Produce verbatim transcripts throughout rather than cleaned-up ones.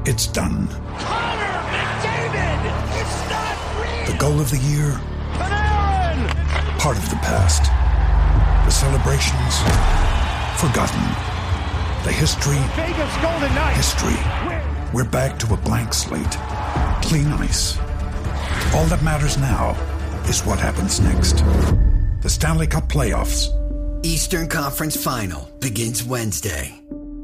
It's done. Connor McDavid! It's not real! The goal of the year? Panarin! Part of the past. The celebrations? Forgotten. The history? Vegas Golden Knights! History. We're back to a blank slate. Clean ice. All that matters now is what happens next. The Stanley Cup Playoffs. Eastern Conference Final begins Wednesday.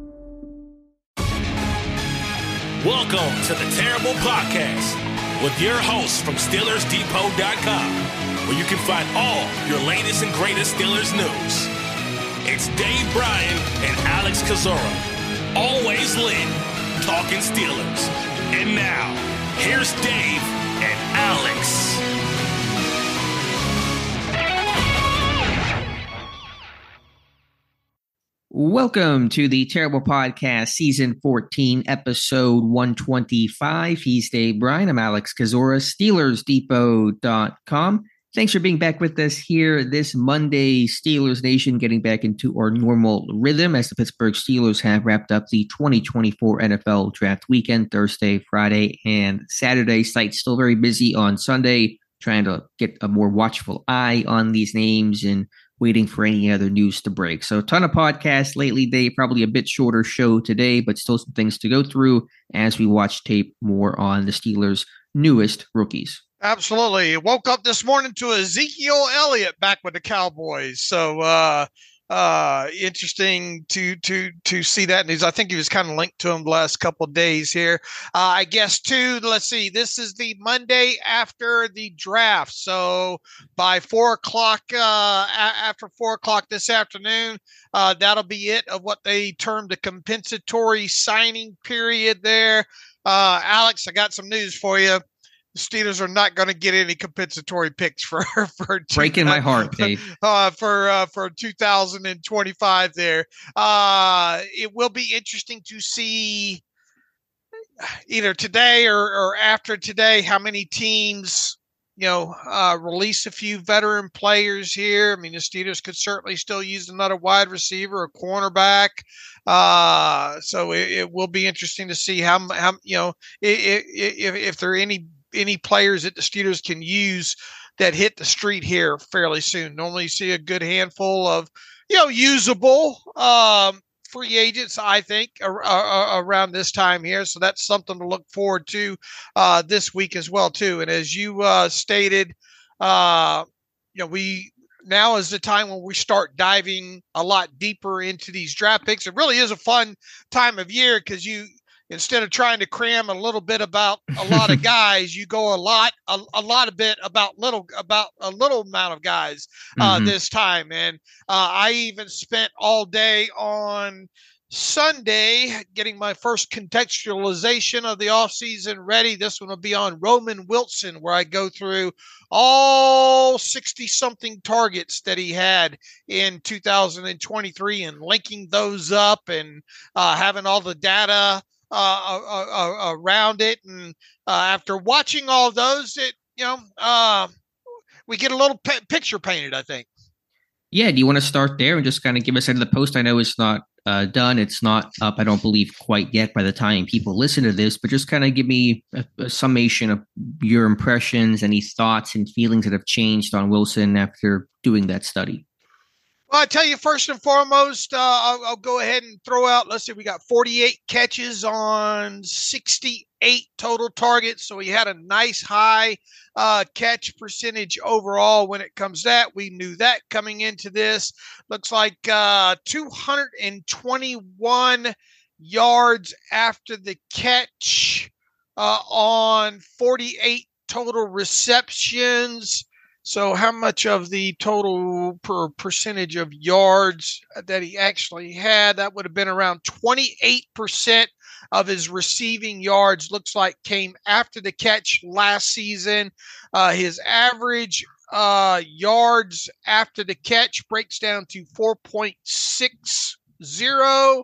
Welcome to the Terrible Podcast with your hosts from Steelers Depot dot com, where you can find all your latest and greatest Steelers news. It's Dave Bryan and Alex Kozora, always lit, talking Steelers. And now, here's Dave and Alex. Welcome to the Terrible Podcast, Season fourteen, Episode one twenty-five. He's Dave Bryan. I'm Alex Kozora, Steelers Depot dot com. Thanks for being back with us here this Monday, Steelers Nation, getting back into our normal rhythm as the Pittsburgh Steelers have wrapped up the twenty twenty-four N F L Draft Weekend, Thursday, Friday, and Saturday. Site still very busy on Sunday, trying to get a more watchful eye on these names and waiting for any other news to break. So a ton of podcasts lately, Dave. Probably a bit shorter show today, but still some things to go through as we watch tape more on the Steelers' newest rookies. Absolutely. Woke up this morning to Ezekiel Elliott back with the Cowboys. So uh, uh, interesting to to to see that news. I think he was kind of linked to him the last couple of days here. Uh, I guess, too, let's see. This is the Monday after the draft. So by four o'clock, uh, a- after four o'clock this afternoon, uh, that'll be it of what they termed a compensatory signing period there. Uh, Alex, I got some news for you. The Steelers are not going to get any compensatory picks for for breaking my heart, Dave. Uh, for uh, for two thousand twenty-five. There, uh, it will be interesting to see either today or, or after today how many teams you know uh, release a few veteran players here. I mean, the Steelers could certainly still use another wide receiver, a cornerback. Uh, so it, it will be interesting to see how how you know if if, if there are any. any players that the Steelers can use that hit the street here fairly soon. Normally you see a good handful of, you know, usable um, free agents, I think, ar- ar- around this time here. So that's something to look forward to uh, this week as well, too. And as you uh, stated, uh, you know, we now is the time when we start diving a lot deeper into these draft picks. It really is a fun time of year because you, instead of trying to cram a little bit about a lot of guys, you go a lot, a, a lot of bit about little, about a little amount of guys uh, mm-hmm. this time. And uh, I even spent all day on Sunday getting my first contextualization of the offseason ready. This one will be on Roman Wilson, where I go through all sixty something targets that he had in two thousand twenty-three and linking those up and uh, having all the data Uh, uh, uh, around it. And uh, after watching all those, it, you know, uh, we get a little p- picture painted, I think. Yeah. Do you want to start there and just kind of give us into the post? I know it's not uh, done. It's not up, I don't believe, quite yet by the time people listen to this, but just kind of give me a, a summation of your impressions, any thoughts and feelings that have changed on Wilson after doing that study. Well, I tell you, first and foremost, uh, I'll, I'll go ahead and throw out, let's see, we got forty-eight catches on sixty-eight total targets. So he had a nice high uh, catch percentage overall when it comes to that. We knew that coming into this. Looks like uh, two hundred twenty-one yards after the catch uh, on forty-eight total receptions. So how much of the total per percentage of yards that he actually had? That would have been around twenty-eight percent of his receiving yards, looks like, came after the catch last season. Uh, his average uh, yards after the catch breaks down to four point six zero.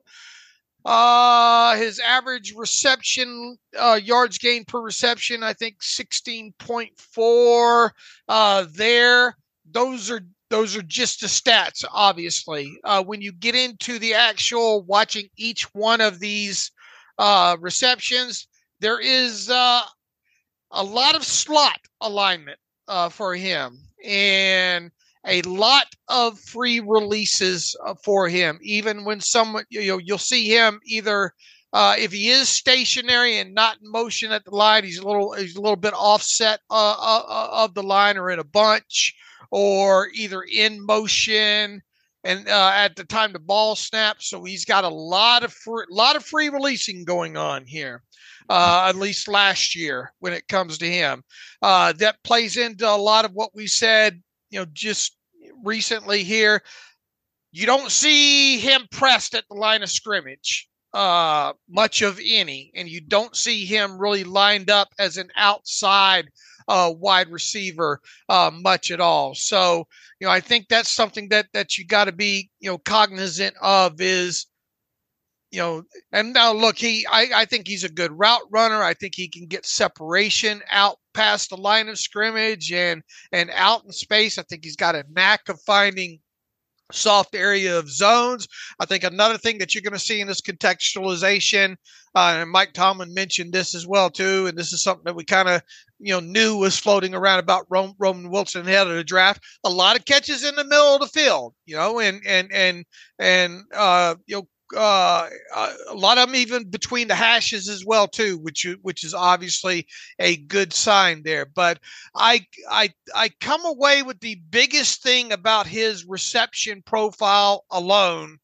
Uh, his average reception, uh, yards gained per reception, I think sixteen point four, uh, there. Those are, those are just the stats, obviously. Uh, when you get into the actual watching each one of these, uh, receptions. There is uh, a lot of slot alignment uh, for him and a lot of free releases uh, for him. Even when someone, you know, you'll see him either uh, if he is stationary and not in motion at the line, he's a little he's a little bit offset uh, uh, of the line or in a bunch, or either in motion and uh, at the time the ball snaps. So he's got a lot of free, lot of free releasing going on here, uh, at least last year when it comes to him. Uh, that plays into a lot of what we said, you know, just recently here. You don't see him pressed at the line of scrimmage, uh, much of any, and you don't see him really lined up as an outside uh, wide receiver uh, much at all. So, you know, I think that's something that that you got to be, you know, cognizant of is, you know, and now look, he, I, I think he's a good route runner. I think he can get separation out past the line of scrimmage and, and out in space. I think he's got a knack of finding soft area of zones. I think another thing that you're going to see in this contextualization, uh, and Mike Tomlin mentioned this as well too, and this is something that we kind of, you know, knew was floating around about Ro- Roman Wilson ahead of the draft. A lot of catches in the middle of the field, you know, and and and and uh, you know. Uh, a lot of them even between the hashes as well too, which which is obviously a good sign there. But I I I come away with the biggest thing about his reception profile alone,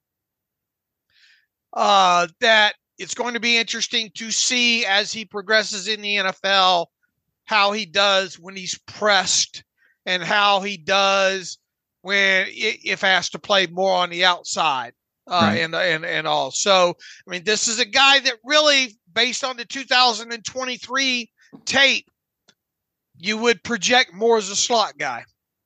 uh, that it's going to be interesting to see as he progresses in the N F L how he does when he's pressed and how he does when if asked to play more on the outside. Uh, right. and, and, and all. So, I mean, this is a guy that really, based on the two thousand twenty-three tape, you would project more as a slot guy.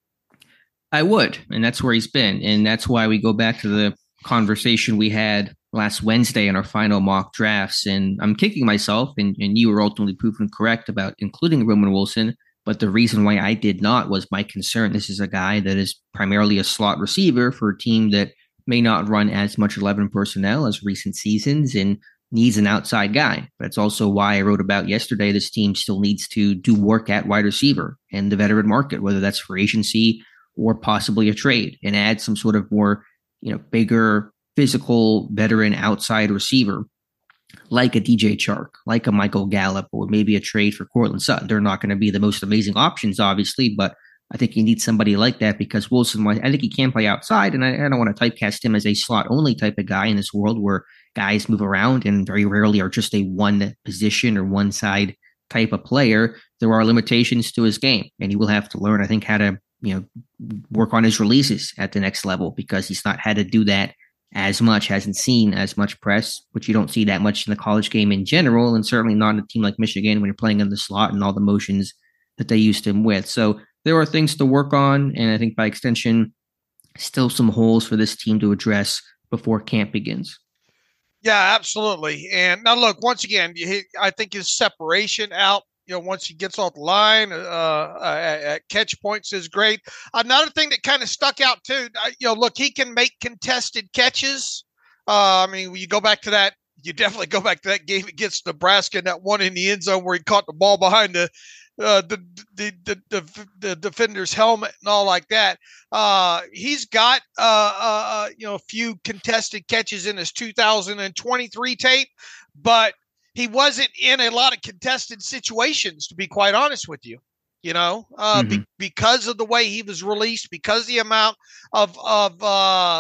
I would. And that's where he's been. And that's why we go back to the conversation we had last Wednesday in our final mock drafts. And I'm kicking myself, and, and you were ultimately proven correct about including Roman Wilson. But the reason why I did not was my concern. This is a guy that is primarily a slot receiver for a team that may not run as much eleven personnel as recent seasons and needs an outside guy. But it's also why I wrote about yesterday, this team still needs to do work at wide receiver and the veteran market, whether that's for agency or possibly a trade, and add some sort of more, you know, bigger physical veteran outside receiver like a D J Chark, like a Michael Gallup, or maybe a trade for Courtland Sutton. They're not going to be the most amazing options, obviously, but I think you need somebody like that because Wilson, I think he can play outside, and I, I don't want to typecast him as a slot-only type of guy in this world where guys move around and very rarely are just a one position or one side type of player. There are limitations to his game, and he will have to learn, I think, how to, you know, work on his releases at the next level because he's not had to do that as much, hasn't seen as much press, which you don't see that much in the college game in general, and certainly not in a team like Michigan when you're playing in the slot and all the motions that they used him with. So there are things to work on, and I think by extension, still some holes for this team to address before camp begins. Yeah, absolutely. And now, look, once again, I think his separation out, you know, once he gets off the line, uh, at, at catch points is great. Another thing that kind of stuck out too, you know, look, he can make contested catches. Uh, I mean, when you go back to that, you definitely go back to that game against Nebraska, and that one in the end zone where he caught the ball behind the Uh, the, the the the the defender's helmet and all like that. Uh, he's got uh, uh you know a few contested catches in his two thousand twenty-three tape, but he wasn't in a lot of contested situations, to be quite honest with you. You know, uh, mm-hmm. be, because of the way he was released, because of the amount of of uh,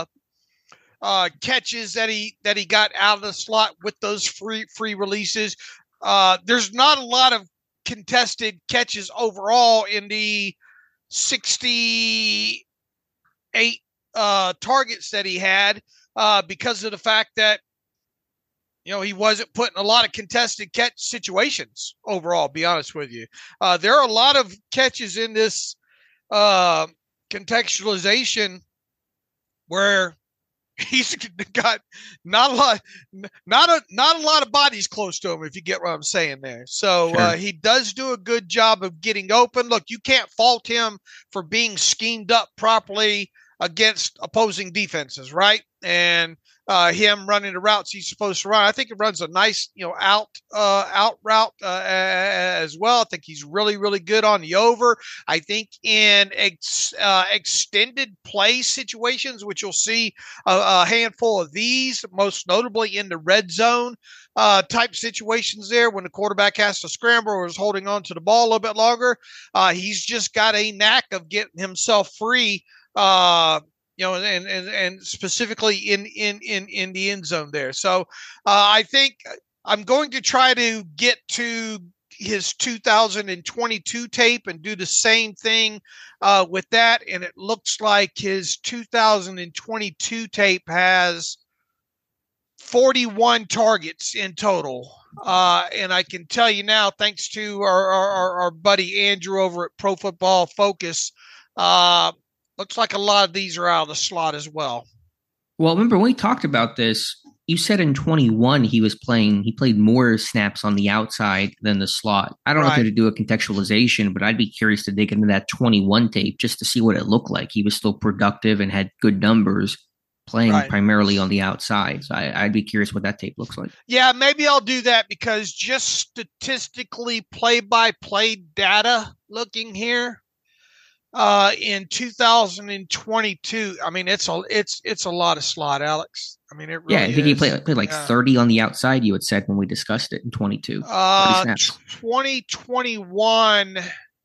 uh, catches that he that he got out of the slot with those free free releases. Uh, there's not a lot of contested catches overall in the sixty-eight uh, targets that he had uh, because of the fact that, you know, he wasn't put in a lot of contested catch situations overall, be honest with you. Uh, there are a lot of catches in this uh, contextualization where he's got not a lot, not a not a lot of bodies close to him, if you get what I'm saying there. So sure. uh, he does do a good job of getting open. Look, you can't fault him for being schemed up properly against opposing defenses, right? And uh, him running the routes he's supposed to run. I think it runs a nice, you know, out uh, out route uh, as well. I think he's really, really good on the over. I think in ex, uh, extended play situations, which you'll see a, a handful of these, most notably in the red zone uh, type situations there when the quarterback has to scramble or is holding on to the ball a little bit longer. Uh, he's just got a knack of getting himself free, uh, you know, and, and, and specifically in, in, in, in the end zone there. So uh, I think I'm going to try to get to his two thousand twenty-two tape and do the same thing uh, with that. And it looks like his two thousand twenty-two tape has forty-one targets in total. Uh, and I can tell you now, thanks to our, our, our buddy Andrew over at Pro Football Focus, uh, looks like a lot of these are out of the slot as well. Well, remember when we talked about this, you said in twenty-one he was playing, he played more snaps on the outside than the slot. I don't right. know if to do a contextualization, but I'd be curious to dig into that twenty-one tape just to see what it looked like. He was still productive and had good numbers playing right. primarily on the outside. So I, I'd be curious what that tape looks like. Yeah, maybe I'll do that because just statistically play-by-play data looking here, Uh, in two thousand twenty-two, I mean, it's a it's it's a lot of slot, Alex. I mean, it really yeah. I think is. he played played like yeah. thirty on the outside. You had said when we discussed it in twenty-two. Uh, twenty twenty-one,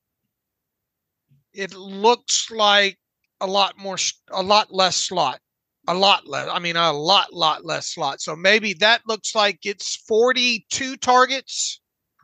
it looks like a lot more, a lot less slot, a lot less. I mean, a lot, lot less slot. So maybe that looks like it's forty-two targets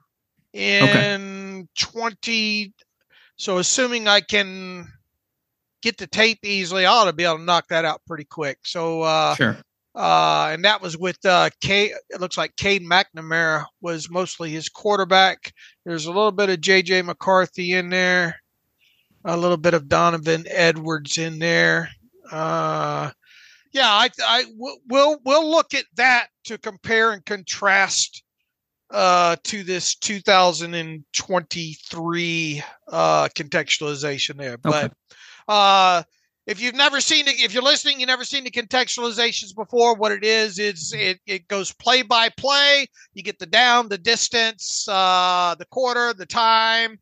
in okay. twenty. So assuming I can get the tape easily, I ought to be able to knock that out pretty quick. So, uh, sure. Uh, and that was with uh, K. It looks like Cade McNamara was mostly his quarterback. There's a little bit of J J McCarthy in there, a little bit of Donovan Edwards in there. Uh, yeah, I, I we'll we'll look at that to compare and contrast uh to this two thousand twenty-three uh contextualization there. But okay. uh if you've never seen it, if you're listening, you've never seen the contextualizations before, what it is is it it goes play by play. You get the down, the distance, uh the quarter, the time.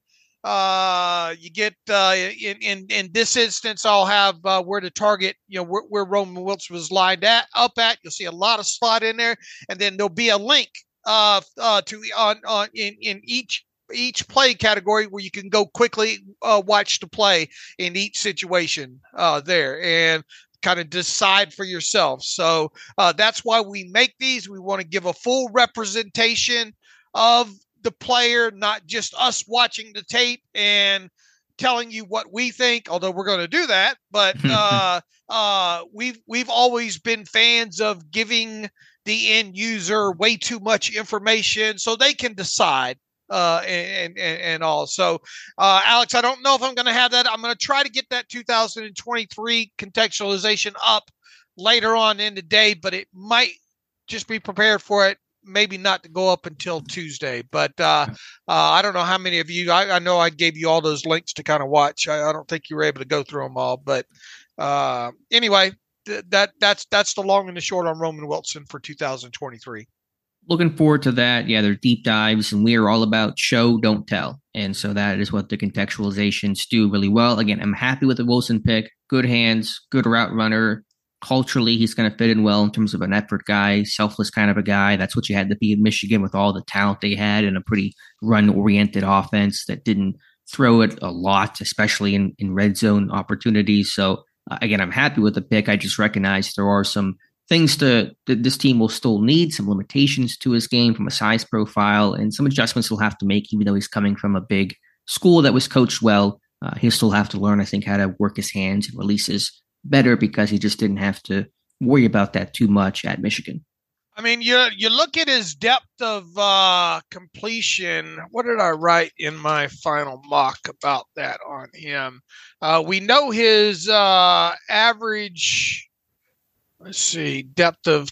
Uh you get uh in in in this instance I'll have uh where the target, you know, where, where Roman Wilson was lined at up at. You'll see a lot of slot in there, and then there'll be a link Uh, uh, to on on in, in each each play category where you can go quickly uh, watch the play in each situation uh, there and kind of decide for yourself. So uh, that's why we make these. We want to give a full representation of the player, not just us watching the tape and telling you what we think. Although we're going to do that, but uh, uh, we've we've always been fans of giving the end user way too much information so they can decide uh, and, and, and all. So, uh, Alex, I don't know if I'm going to have that. I'm going to try to get that two thousand twenty-three contextualization up later on in the day, but it might just be prepared for it. Maybe not to go up until Tuesday, but uh, uh, I don't know how many of you, I, I know I gave you all those links to kind of watch. I, I don't think you were able to go through them all, but uh, anyway, that that's that's the long and the short on Roman Wilson for two thousand twenty-three. Looking forward to that. Yeah, they're deep dives, and we are all about show, don't tell. And so that is what the contextualizations do really well. Again, I'm happy with the Wilson pick. Good hands, good route runner. Culturally, he's going to fit in well in terms of an effort guy, selfless kind of a guy. That's what you had to be in Michigan with all the talent they had and a pretty run-oriented offense that didn't throw it a lot, especially in, in red zone opportunities. So Uh, again, I'm happy with the pick. I just recognize there are some things to that this team will still need, some limitations to his game from a size profile, and some adjustments he'll have to make, even though he's coming from a big school that was coached well. Uh, he'll still have to learn, I think, how to work his hands and releases better because he just didn't have to worry about that too much at Michigan. I mean, you you look at his depth of uh, completion. What did I write in my final mock about that on him? Uh, we know his uh, average, let's see, depth of,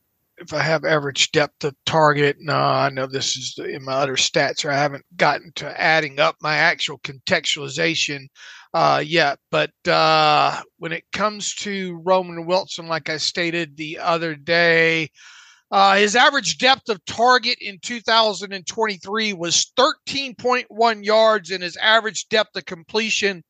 if I have average depth of target. No, I know this is in my other stats, or I haven't gotten to adding up my actual contextualization uh, yet. But uh, when it comes to Roman Wilson, like I stated the other day, uh, his average depth of target in two thousand twenty-three was thirteen point one yards, and his average depth of completion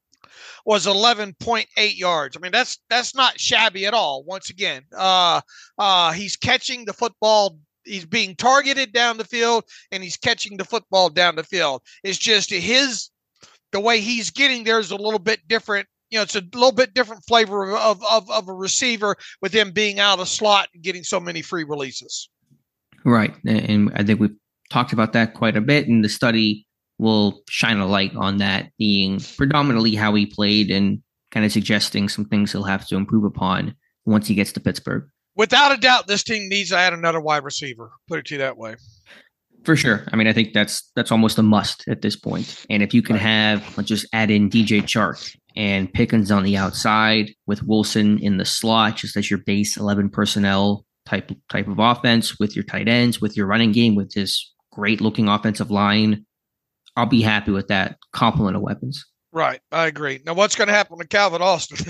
was eleven point eight yards. I mean, that's that's not shabby at all. Once again, uh, uh, he's catching the football. He's being targeted down the field, and he's catching the football down the field. It's just his the way he's getting there is a little bit different. You know, it's a little bit different flavor of of of a receiver with him being out of slot and getting so many free releases. Right, and I think we've talked about that quite a bit, and the study will shine a light on that being predominantly how he played and kind of suggesting some things he'll have to improve upon once he gets to Pittsburgh. Without a doubt, this team needs to add another wide receiver. Put it to you that way. For sure. I mean, I think that's that's almost a must at this point. And if you can have, let's just add in D J Chark and Pickens on the outside with Wilson in the slot, just as your base eleven personnel type type of offense with your tight ends, with your running game, with this great looking offensive line, I'll be happy with that complement of weapons. Right. I agree. Now, what's going to happen to Calvin Austin?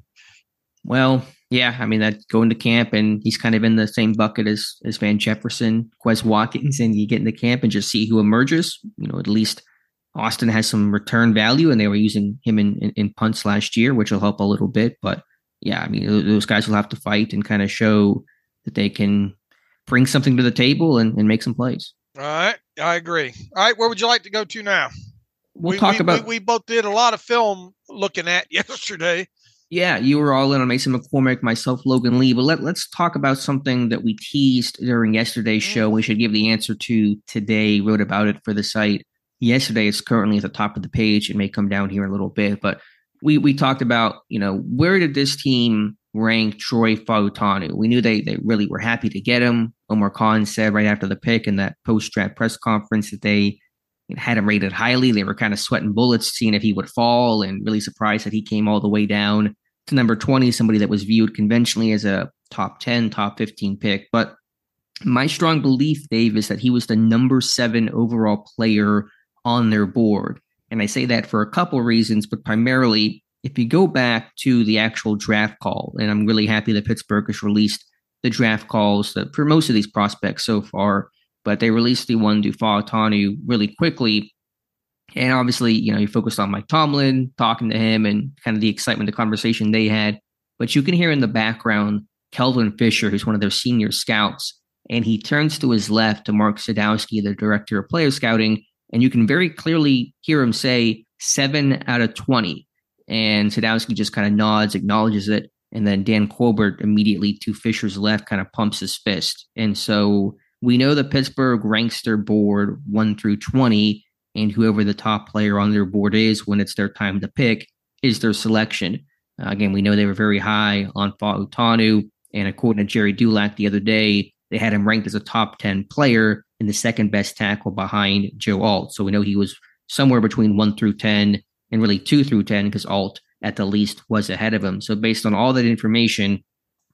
Well, yeah, I mean, that going to camp and he's kind of in the same bucket as as Van Jefferson, Quez Watkins, and you get into camp and just see who emerges. You know, at least Austin has some return value, and they were using him in, in, in punts last year, which will help a little bit. But yeah, I mean, those guys will have to fight and kind of show that they can bring something to the table and, and make some plays. All right, I agree. All right, where would you like to go to now? We'll we, talk we, about. We, we both did a lot of film looking at yesterday. Yeah, you were all in on Mason McCormick, myself, Logan Lee. But let, let's talk about something that we teased during yesterday's show. We should give the answer to today. Wrote about it for the site yesterday. It's currently at the top of the page. It may come down here in a little bit. But we we talked about, you know, where did this team rank Troy Fautanu? We knew they, they really were happy to get him. Omar Khan said right after the pick in that post-draft press conference that they had him rated highly. They were kind of sweating bullets, seeing if he would fall, and really surprised that he came all the way down to number twenty, somebody that was viewed conventionally as a top ten, top fifteen pick. But my strong belief, Dave, is that he was the number seven overall player on their board. And I say that for a couple reasons, but primarily if you go back to the actual draft call, and I'm really happy that Pittsburgh has released the draft calls that for most of these prospects so far, but they released the one to Fautanu really quickly. And obviously, you know, you focused on Mike Tomlin, talking to him and kind of the excitement, the conversation they had. But you can hear in the background, Kelvin Fisher, who's one of their senior scouts, and he turns to his left to Mark Sadowski, the director of player scouting, and you can very clearly hear him say seven out of twenty. And Sadowski just kind of nods, acknowledges it. And then Dan Colbert immediately to Fisher's left kind of pumps his fist. And so we know that Pittsburgh ranks their board one through twenty, and whoever the top player on their board is when it's their time to pick is their selection. Uh, again, we know they were very high on Fautanu, and according to Jerry Dulac the other day, they had him ranked as a top ten player and the second best tackle behind Joe Alt. So we know he was somewhere between one through ten and really two through ten because Alt at the least was ahead of him. So based on all that information,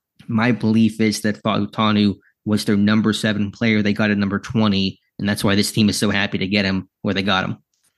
my belief is that Fautanu was their number seven player. They got at number twenty, and that's why this team is so happy to get him where they got him.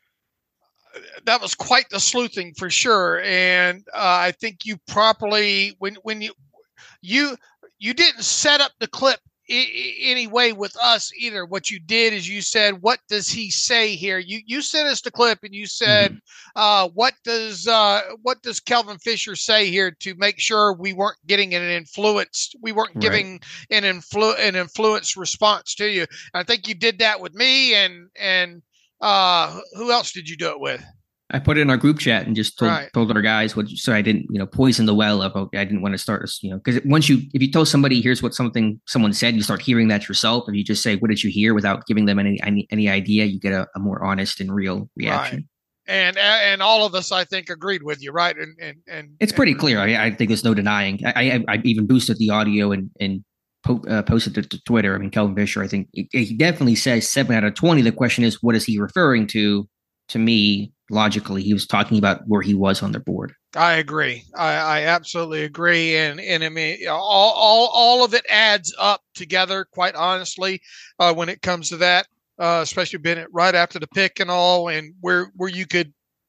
That was quite the sleuthing for sure. And uh, I think you properly, when when you you you didn't set up the clip I- I- any way with us either. What you did is you said, what does he say here? You you sent us the clip and you said, mm-hmm. uh, what does uh, what does Kelvin Fisher say here to make sure we weren't getting an influenced, we weren't right. giving an influ an influenced response to you. And I think you did that with me and and uh, who else did you do it with? I put it in our group chat and just told, right. told our guys what, so I didn't, you know, poison the well of, okay, I didn't want to start, you know, because once you, if you tell somebody, here's what something someone said, you start hearing that yourself. If you just say, what did you hear without giving them any, any, any idea, you get a, a more honest and real reaction. Right. And, and all of us, I think, agreed with you. Right. And, and, and it's pretty clear. I, I think there's no denying. I, I, I even boosted the audio and, and po- uh, posted it to Twitter. I mean, Kelvin Fisher, I think he, he definitely says seven out of twenty. The question is, what is he referring to? To me, logically, he was talking about where he was on their board. I agree. I, I absolutely agree. And, and I mean, all, all, all of it adds up together, quite honestly, uh, when it comes to that, uh, especially being right after the pick and all, and where, where you could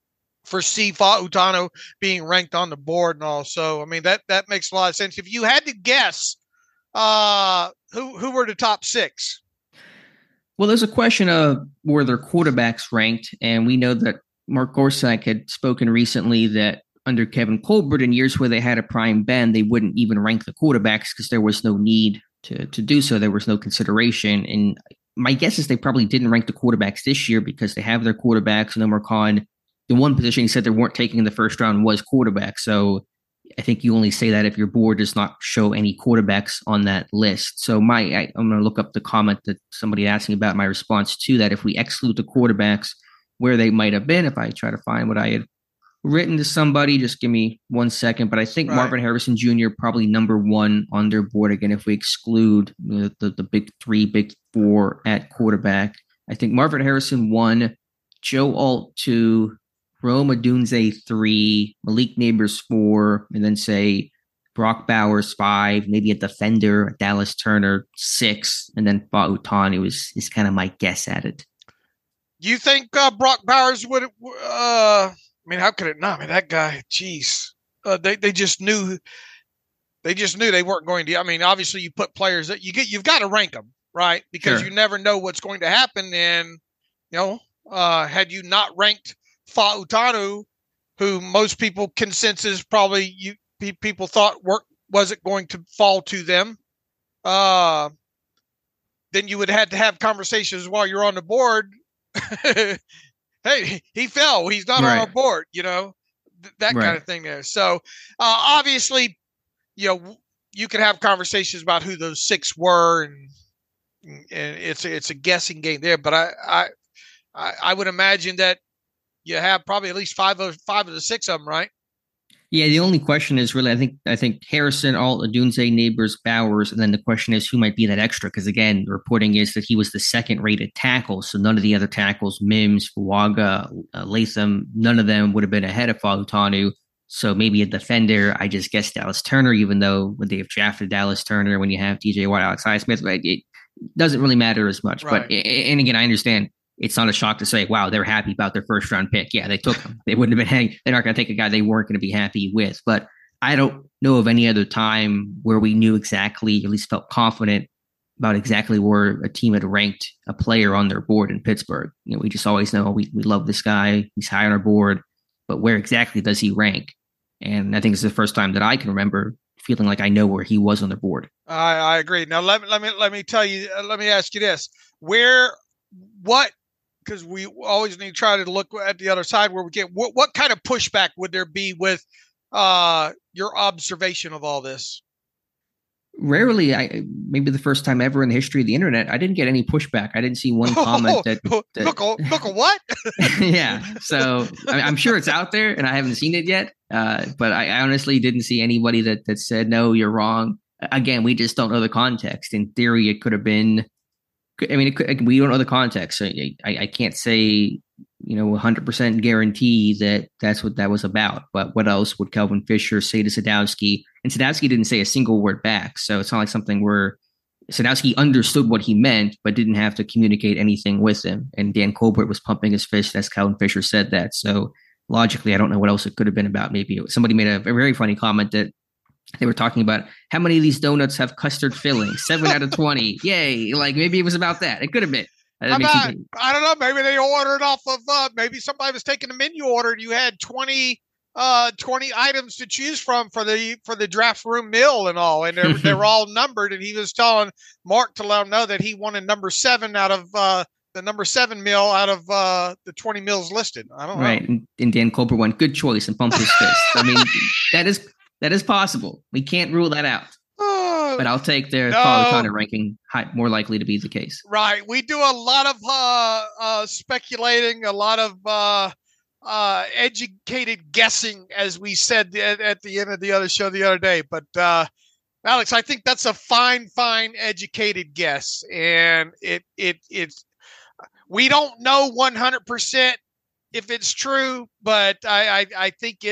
foresee Utano being ranked on the board and all. So, I mean, that, that makes a lot of sense. If you had to guess, uh, who, who were the top six? Well, there's a question of were their quarterbacks ranked, and we know that Mark Gorsak had spoken recently that under Kevin Colbert, in years where they had a prime Ben, they wouldn't even rank the quarterbacks because there was no need to to do so. There was no consideration. And my guess is they probably didn't rank the quarterbacks this year because they have their quarterbacks. And Omar Khan, the one position he said they weren't taking in the first round was quarterback. So I think you only say that if your board does not show any quarterbacks on that list. So my I, I'm going to look up the comment that somebody asked me about my response to that. If we exclude the quarterbacks, where they might have been, if I try to find what I had written to somebody, just give me one second. But I think right. Marvin Harrison Junior probably number one on their board again if we exclude the, the, the big three, big four at quarterback. I think Marvin Harrison one, Joe Alt two, Rome Odunze three, Malik Neighbors four, and then say Brock Bowers five, maybe a defender, Dallas Turner six, and then Fautanu is is kind of my guess at it. You think uh, Brock Bowers would? Uh, I mean, how could it not? I mean, that guy, geez, uh, they they just knew, they just knew they weren't going to. I mean, obviously, you put players that you get, you've got to rank them, right? Because sure. you never know what's going to happen. And you know, uh, had you not ranked Fautanu, who most people consensus probably you people thought work wasn't going to fall to them, uh, then you would have had to have conversations while you're on the board. Hey, he fell. He's not right. on our board, you know, th- that right. kind of thing there. So, uh, obviously, you know, you can have conversations about who those six were, and and it's it's a guessing game there. But I I I would imagine that you have probably at least five of five of the six of them, right? Yeah, the only question is really, I think, I think Harrison, Alt, Odunze, Neighbors, Bowers, and then the question is who might be that extra? Because again, the reporting is that he was the second-rated tackle, so none of the other tackles, Mims, Fuaga, uh, Latham, none of them would have been ahead of Fautanu. So maybe a defender. I just guessed Dallas Turner, even though when they have drafted Dallas Turner, when you have D J Watt, Alex Highsmith, it doesn't really matter as much. Right. But and again, I understand. It's not a shock to say, wow, they're happy about their first round pick. Yeah, they took him. They wouldn't have been hanging. They're not going to take a guy they weren't going to be happy with. But I don't know of any other time where we knew exactly, at least felt confident about exactly where a team had ranked a player on their board in Pittsburgh. You know, we just always know we, we love this guy. He's high on our board, but where exactly does he rank? And I think it's the first time that I can remember feeling like I know where he was on the board. I, I agree. Now, let me, let me, let me tell you, uh, let me ask you this. Where, what, because we always need to try to look at the other side where we get what, what kind of pushback would there be with uh, your observation of all this? Rarely, I maybe the first time ever in the history of the internet, I didn't get any pushback. I didn't see one comment that, that look, a, look a what? Yeah, so I mean, I'm sure it's out there, and I haven't seen it yet. Uh, but I, I honestly didn't see anybody that that said no, you're wrong. Again, we just don't know the context. In theory, it could have been. I mean, it could, we don't know the context. So I, I can't say, you know, one hundred percent guarantee that that's what that was about. But what else would Kelvin Fisher say to Sadowski? And Sadowski didn't say a single word back. So it's not like something where Sadowski understood what he meant, but didn't have to communicate anything with him. And Dan Colbert was pumping his fist as Kelvin Fisher said that. So logically, I don't know what else it could have been about. Maybe it was, somebody made a, a very funny comment that they were talking about how many of these donuts have custard filling. Seven out of twenty. Yay. Like maybe it was about that. It could have been. About, I don't know. Maybe they ordered off of, uh, maybe somebody was taking a menu order and you had twenty, uh, twenty items to choose from for the, for the draft room meal and all. And they're, they're all numbered. And he was telling Mark to let him know that he wanted number seven out of, uh, the number seven meal out of uh, the twenty meals listed. I don't know. Right. And, and Dan Colbert went, good choice, and pumped his fist. I mean, that is, That is possible. We can't rule that out. Uh, but I'll take their no. Fautanu ranking high, more likely to be the case. Right. We do a lot of uh, uh, speculating, a lot of uh, uh, educated guessing, as we said at, at the end of the other show the other day. But uh, Alex, I think that's a fine, fine, educated guess, and it it it's we don't know one hundred percent if it's true, but I I, I think it's.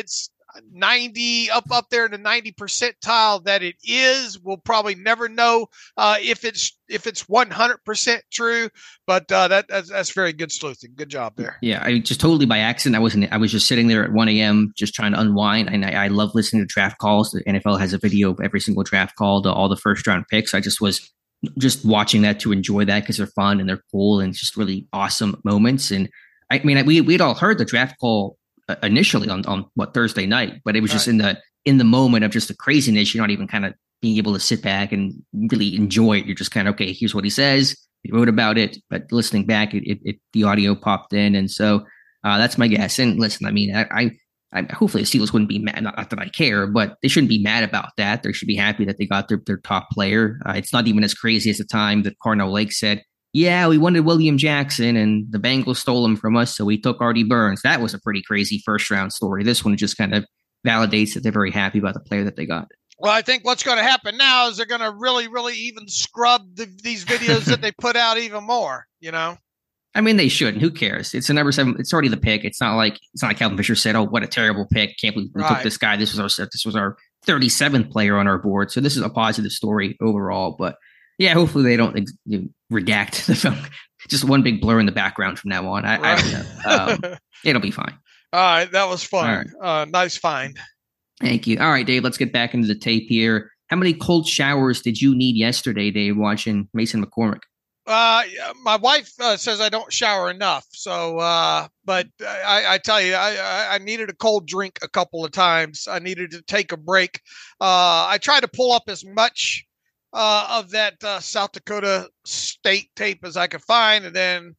ninety up up there in the ninety percentile that it is. We'll probably never know uh, if it's if it's one hundred percent true, but uh, that that's, that's very good sleuthing. Good job there. Yeah, I just totally by accident. I wasn't. I was just sitting there at one a.m. just trying to unwind, and I, I love listening to draft calls. The N F L has a video of every single draft call to all the first round picks. I just was just watching that to enjoy that because they're fun and they're cool and just really awesome moments. And I mean, we we'd all heard the draft call initially on, on what Thursday night, but it was just right. in the in the moment of just the craziness. You're not even kind of being able to sit back and really enjoy it. You're just kind of, okay, here's what he says. He wrote about it, but listening back, it, it, it the audio popped in, and so uh, that's my guess. And listen, I mean, I, I, I hopefully the Steelers wouldn't be mad. Not, not that I care, but they shouldn't be mad about that. They should be happy that they got their their top player. Uh, it's not even as crazy as the time that Carnell Lake said, yeah, we wanted William Jackson and the Bengals stole him from us, so we took Artie Burns. That was a pretty crazy first round story. This one just kind of validates that they're very happy about the player that they got. Well, I think what's going to happen now is they're going to really, really even scrub the, these videos that they put out even more, you know? I mean, they shouldn't. Who cares? It's a number seven. It's already the pick. It's not like it's not like Calvin Fisher said, oh, what a terrible pick. Can't believe we right. took this guy. This was our this was our thirty-seventh player on our board. So this is a positive story overall. But yeah, hopefully they don't you know, redact the film. Just one big blur in the background from now on. I, right. I don't know. Um, it'll be fine. All right. That was fun. Right. Uh, nice find. Thank you. All right, Dave, let's get back into the tape here. How many cold showers did you need yesterday, Dave, watching Mason McCormick? Uh, my wife uh, says I don't shower enough. So, uh, but I, I tell you, I, I needed a cold drink a couple of times. I needed to take a break. Uh, I tried to pull up as much uh, of that uh, South Dakota State tape as I could find, and then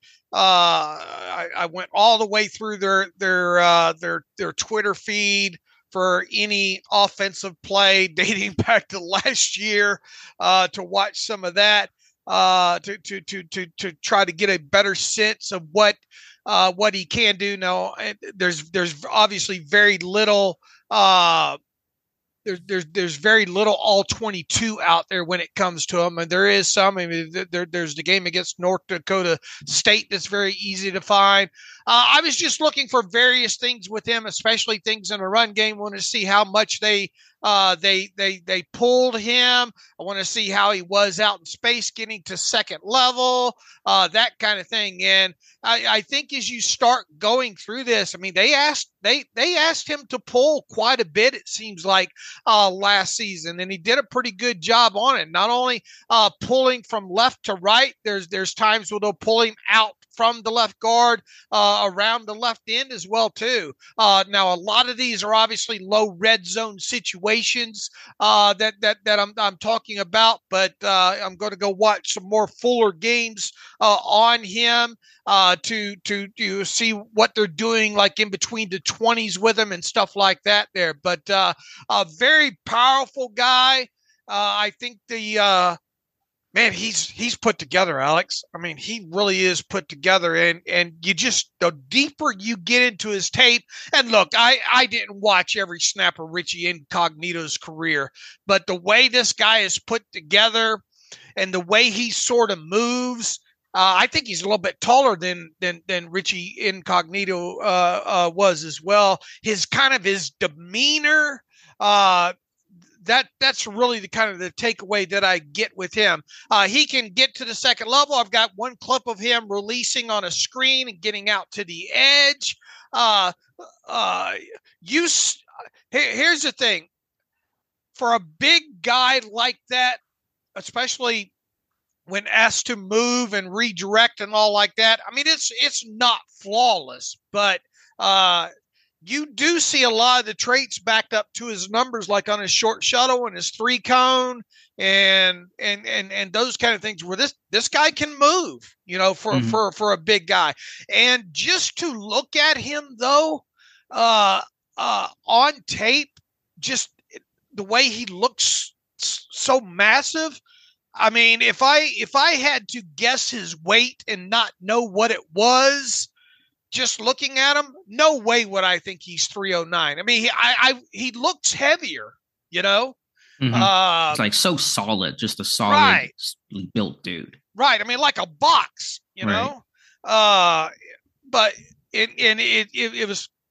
uh, I, I went all the way through their their uh, their their Twitter feed for any offensive play dating back to last year uh, to watch some of that, uh, to, to, to, to, to try to get a better sense of what, uh, what he can do. Now, there's, there's obviously very little, uh, There's there's there's very little all twenty-two out there when it comes to them, and there is some. I mean, there, there's the game against North Dakota State that's very easy to find. Uh, I was just looking for various things with him, especially things in the run game. Want to see how much they uh, they they they pulled him. I want to see how he was out in space, getting to second level, uh, that kind of thing. And I, I think as you start going through this, I mean, they asked they they asked him to pull quite a bit. It seems like. Uh, last season, and he did a pretty good job on it. Not only uh, pulling from left to right, there's there's times where they'll pull him out from the left guard uh, around the left end as well too. Uh, now a lot of these are obviously low red zone situations uh, that that that I'm I'm talking about, but uh, I'm going to go watch some more fuller games uh, on him uh, to to to see what they're doing, like in between the twenties with him and stuff like that there. But uh, a very powerful guy. Uh, I think the uh, man, he's he's put together, Alex. I mean, he really is put together, and and you just the deeper you get into his tape. And look, I I didn't watch every snap of Richie Incognito's career, but the way this guy is put together, and the way he sort of moves. Uh, I think he's a little bit taller than than than Richie Incognito uh, uh, was as well. His kind of his demeanor, uh, that that's really the kind of the takeaway that I get with him. Uh, he can get to the second level. I've got one clip of him releasing on a screen and getting out to the edge. Uh, uh, you, here, here's the thing: for a big guy like that, especially when asked to move and redirect and all like that. I mean, it's it's not flawless, but uh, you do see a lot of the traits backed up to his numbers, like on his short shuttle and his three cone and and and and those kind of things where this this guy can move, you know, for mm-hmm. for for a big guy. And just to look at him though, uh, uh, on tape, just the way he looks so massive. I mean, if I if I had to guess his weight and not know what it was, just looking at him, no way would I think he's three oh nine. I mean, he I, I he looks heavier, you know. Mm-hmm. Uh, it's like so solid, just a solid, right. built dude. Right. I mean, like a box, you know. Right. Uh, but it and it, it it was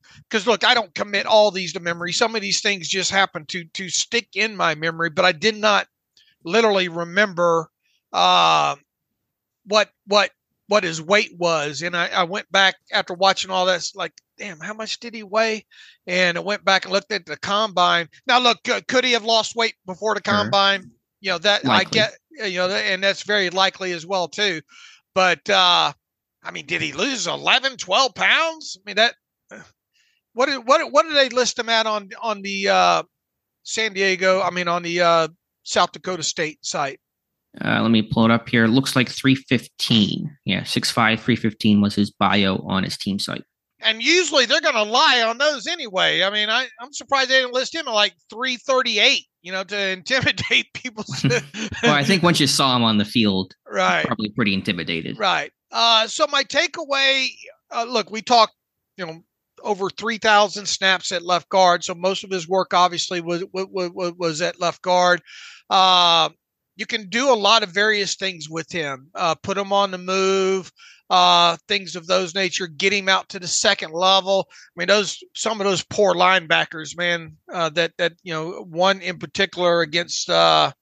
because look, I don't commit all these to memory. Some of these things just happen to to stick in my memory, but I did not literally remember uh, what what what his weight was. And I, I went back after watching all this, like, damn, how much did he weigh? And I went back and looked at the combine. Now, look, uh, could he have lost weight before the combine? Sure. You know, that likely. I get, you know, and that's very likely as well, too. But, uh, I mean, did he lose eleven, twelve pounds? I mean, that, what did, what, what did they list him at on, on the uh, San Diego, I mean, on the uh, South Dakota State site? Uh, let me pull it up here. It looks like three fifteen. Yeah, six five, three fifteen was his bio on his team site. And usually they're going to lie on those anyway. I mean, I, I'm surprised they didn't list him at like three thirty-eight, you know, to intimidate people. Well, I think once you saw him on the field, right, probably pretty intimidated. Right. Uh, so my takeaway, uh, look, we talked, you know, over three thousand snaps at left guard. So most of his work obviously was, was, was at left guard. Uh, you can do a lot of various things with him, uh, put him on the move, uh, things of those nature, get him out to the second level. I mean, those, some of those poor linebackers, man, uh, that, that, you know, one in particular against, uh,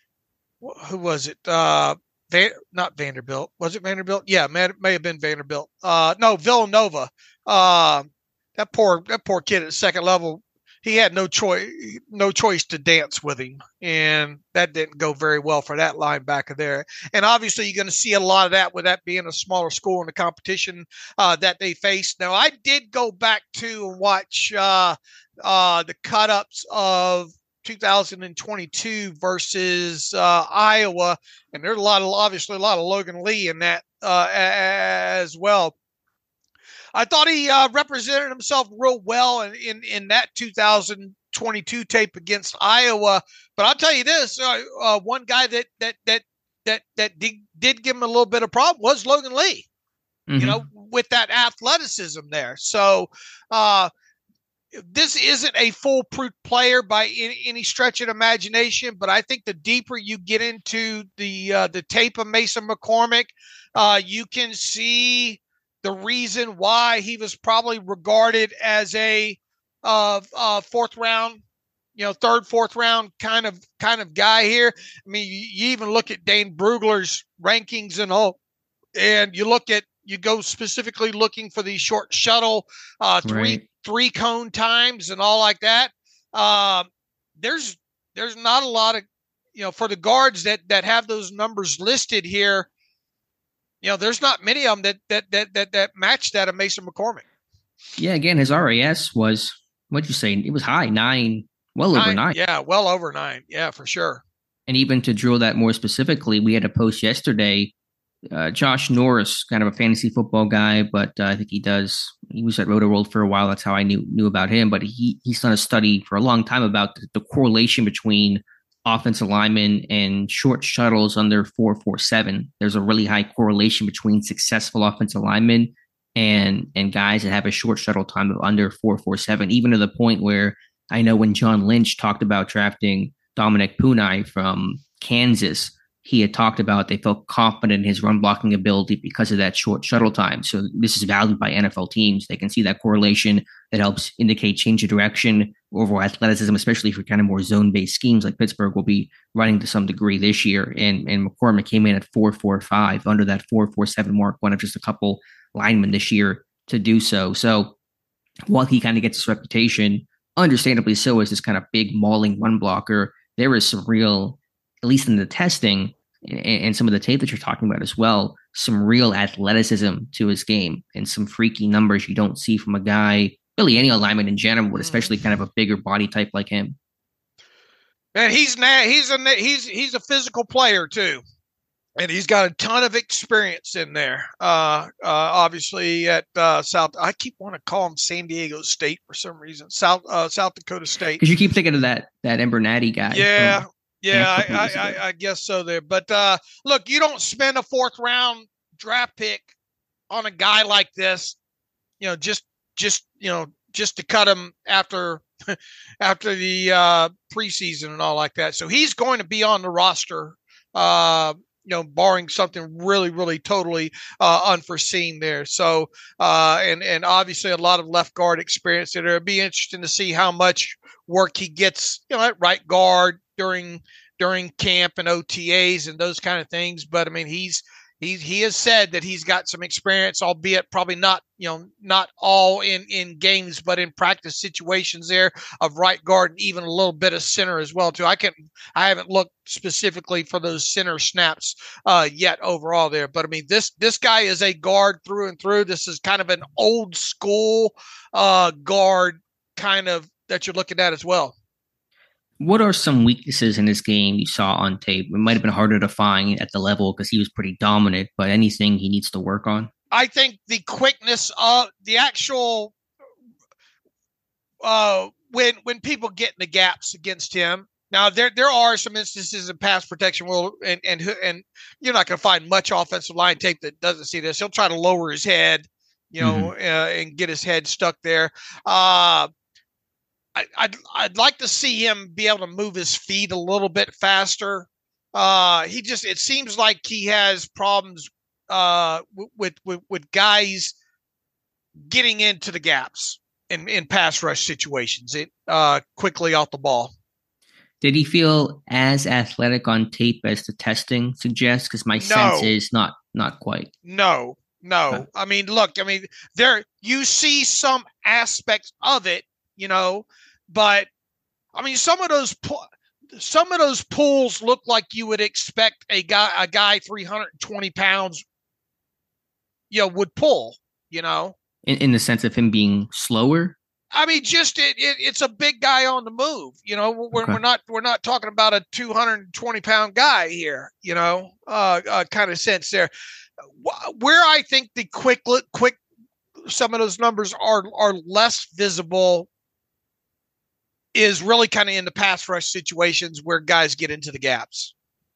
who was it? Uh, Van, not Vanderbilt. Was it Vanderbilt? Yeah, may, may have been Vanderbilt. Uh, no, Villanova. Uh, that poor, that poor kid at second level, he had no choice, no choice to dance with him. And that didn't go very well for that linebacker there. And obviously you're going to see a lot of that with that being a smaller school in the competition uh, that they faced. Now, I did go back to and watch uh, uh, the cut-ups of two thousand twenty-two versus uh, Iowa. And there's a lot of, obviously a lot of Logan Lee in that uh, as well. I thought he uh, represented himself real well in, in, in that two thousand twenty-two tape against Iowa. But I'll tell you this, uh, uh, one guy that that that that that did, did give him a little bit of problem was Logan Lee, mm-hmm. you know, with that athleticism there. So uh, this isn't a foolproof player by any, any stretch of imagination, but I think the deeper you get into the uh, the tape of Mason McCormick, uh, you can see the reason why he was probably regarded as a uh, uh, fourth round, you know, third, fourth round kind of kind of guy here. I mean, you, you even look at Dane Brugler's rankings and all, and you look at, you go specifically looking for these short shuttle, uh, three right. three cone times and all like that. Uh, there's there's not a lot of, you know, for the guards that that have those numbers listed here. You know, there's not many of them that that that that that match that of Mason McCormick. Yeah, again, his R A S was, what'd you say? It was high, nine, well nine, over nine. Yeah, well over nine. Yeah, for sure. And even to drill that more specifically, we had a post yesterday. Uh, Josh Norris, kind of a fantasy football guy, but uh, I think he does. He was at Roto-World for a while. That's how I knew knew about him. But he he's done a study for a long time about the, the correlation between offensive linemen and short shuttles under four four seven. There's a really high correlation between successful offensive linemen and and guys that have a short shuttle time of under four four seven, even to the point where I know when John Lynch talked about drafting Dominic Punai from Kansas, he had talked about they felt confident in his run blocking ability because of that short shuttle time. So this is valued by N F L teams. They can see that correlation that helps indicate change of direction, overall athleticism, especially for kind of more zone-based schemes like Pittsburgh will be running to some degree this year. And, and McCormick came in at four four five, under that four four seven mark, one of just a couple linemen this year to do so. So while he kind of gets his reputation, understandably so, as this kind of big mauling run blocker, there is some real, at least in the testing and, and some of the tape that you're talking about as well, some real athleticism to his game and some freaky numbers you don't see from a guy, really any alignment in general, but especially kind of a bigger body type like him. Man, he's na- he's a he's he's a physical player too, and he's got a ton of experience in there. Uh, uh, obviously at uh, South, I keep wanting to call him San Diego State for some reason. South uh, South Dakota State, because you keep thinking of that that Embernati guy. Yeah, yeah, I, I, I, I guess so there. But uh, look, you don't spend a fourth round draft pick on a guy like this, you know, just just you know just to cut him after. after the uh, preseason and all like that. So he's going to be on the roster, uh, you know, barring something really, really totally uh, unforeseen there. So, uh, and and obviously a lot of left guard experience there. It'll be interesting to see how much work he gets, you know, at right guard during during camp and O T As and those kind of things. But I mean, he's he he has said that he's got some experience, albeit probably not, you know, not all in, in games, but in practice situations there of right guard and even a little bit of center as well too. I can I haven't looked specifically for those center snaps uh, yet overall there, but I mean this this guy is a guard through and through. This is kind of an old school uh, guard kind of that you're looking at as well. What are some weaknesses in this game you saw on tape? It might have been harder to find at the level because he was pretty dominant, but anything he needs to work on? I think the quickness of the actual uh, when when people get in the gaps against him. Now there there are some instances in pass protection where and and and you're not going to find much offensive line tape that doesn't see this. He'll try to lower his head, you know, mm-hmm. uh, and get his head stuck there. Uh, I, I'd I'd like to see him be able to move his feet a little bit faster. Uh, he just it seems like he has problems uh, with with with guys getting into the gaps in, in pass rush situations. It uh, quickly off the ball. Did he feel as athletic on tape as the testing suggests? Because my no. sense is not not quite. No, no. Huh. I mean, look. I mean, there you see some aspects of it, you know. But I mean, some of those some of those pulls look like you would expect a guy a guy three hundred twenty pounds, you know, would pull. You know, in, in the sense of him being slower. I mean, just it, it it's a big guy on the move. You know, we're okay. we're not we're not talking about a two hundred twenty pound guy here. You know, uh, uh kind of sense there. Where I think the quick quick some of those numbers are are less visible is really kind of in the pass rush situations where guys get into the gaps.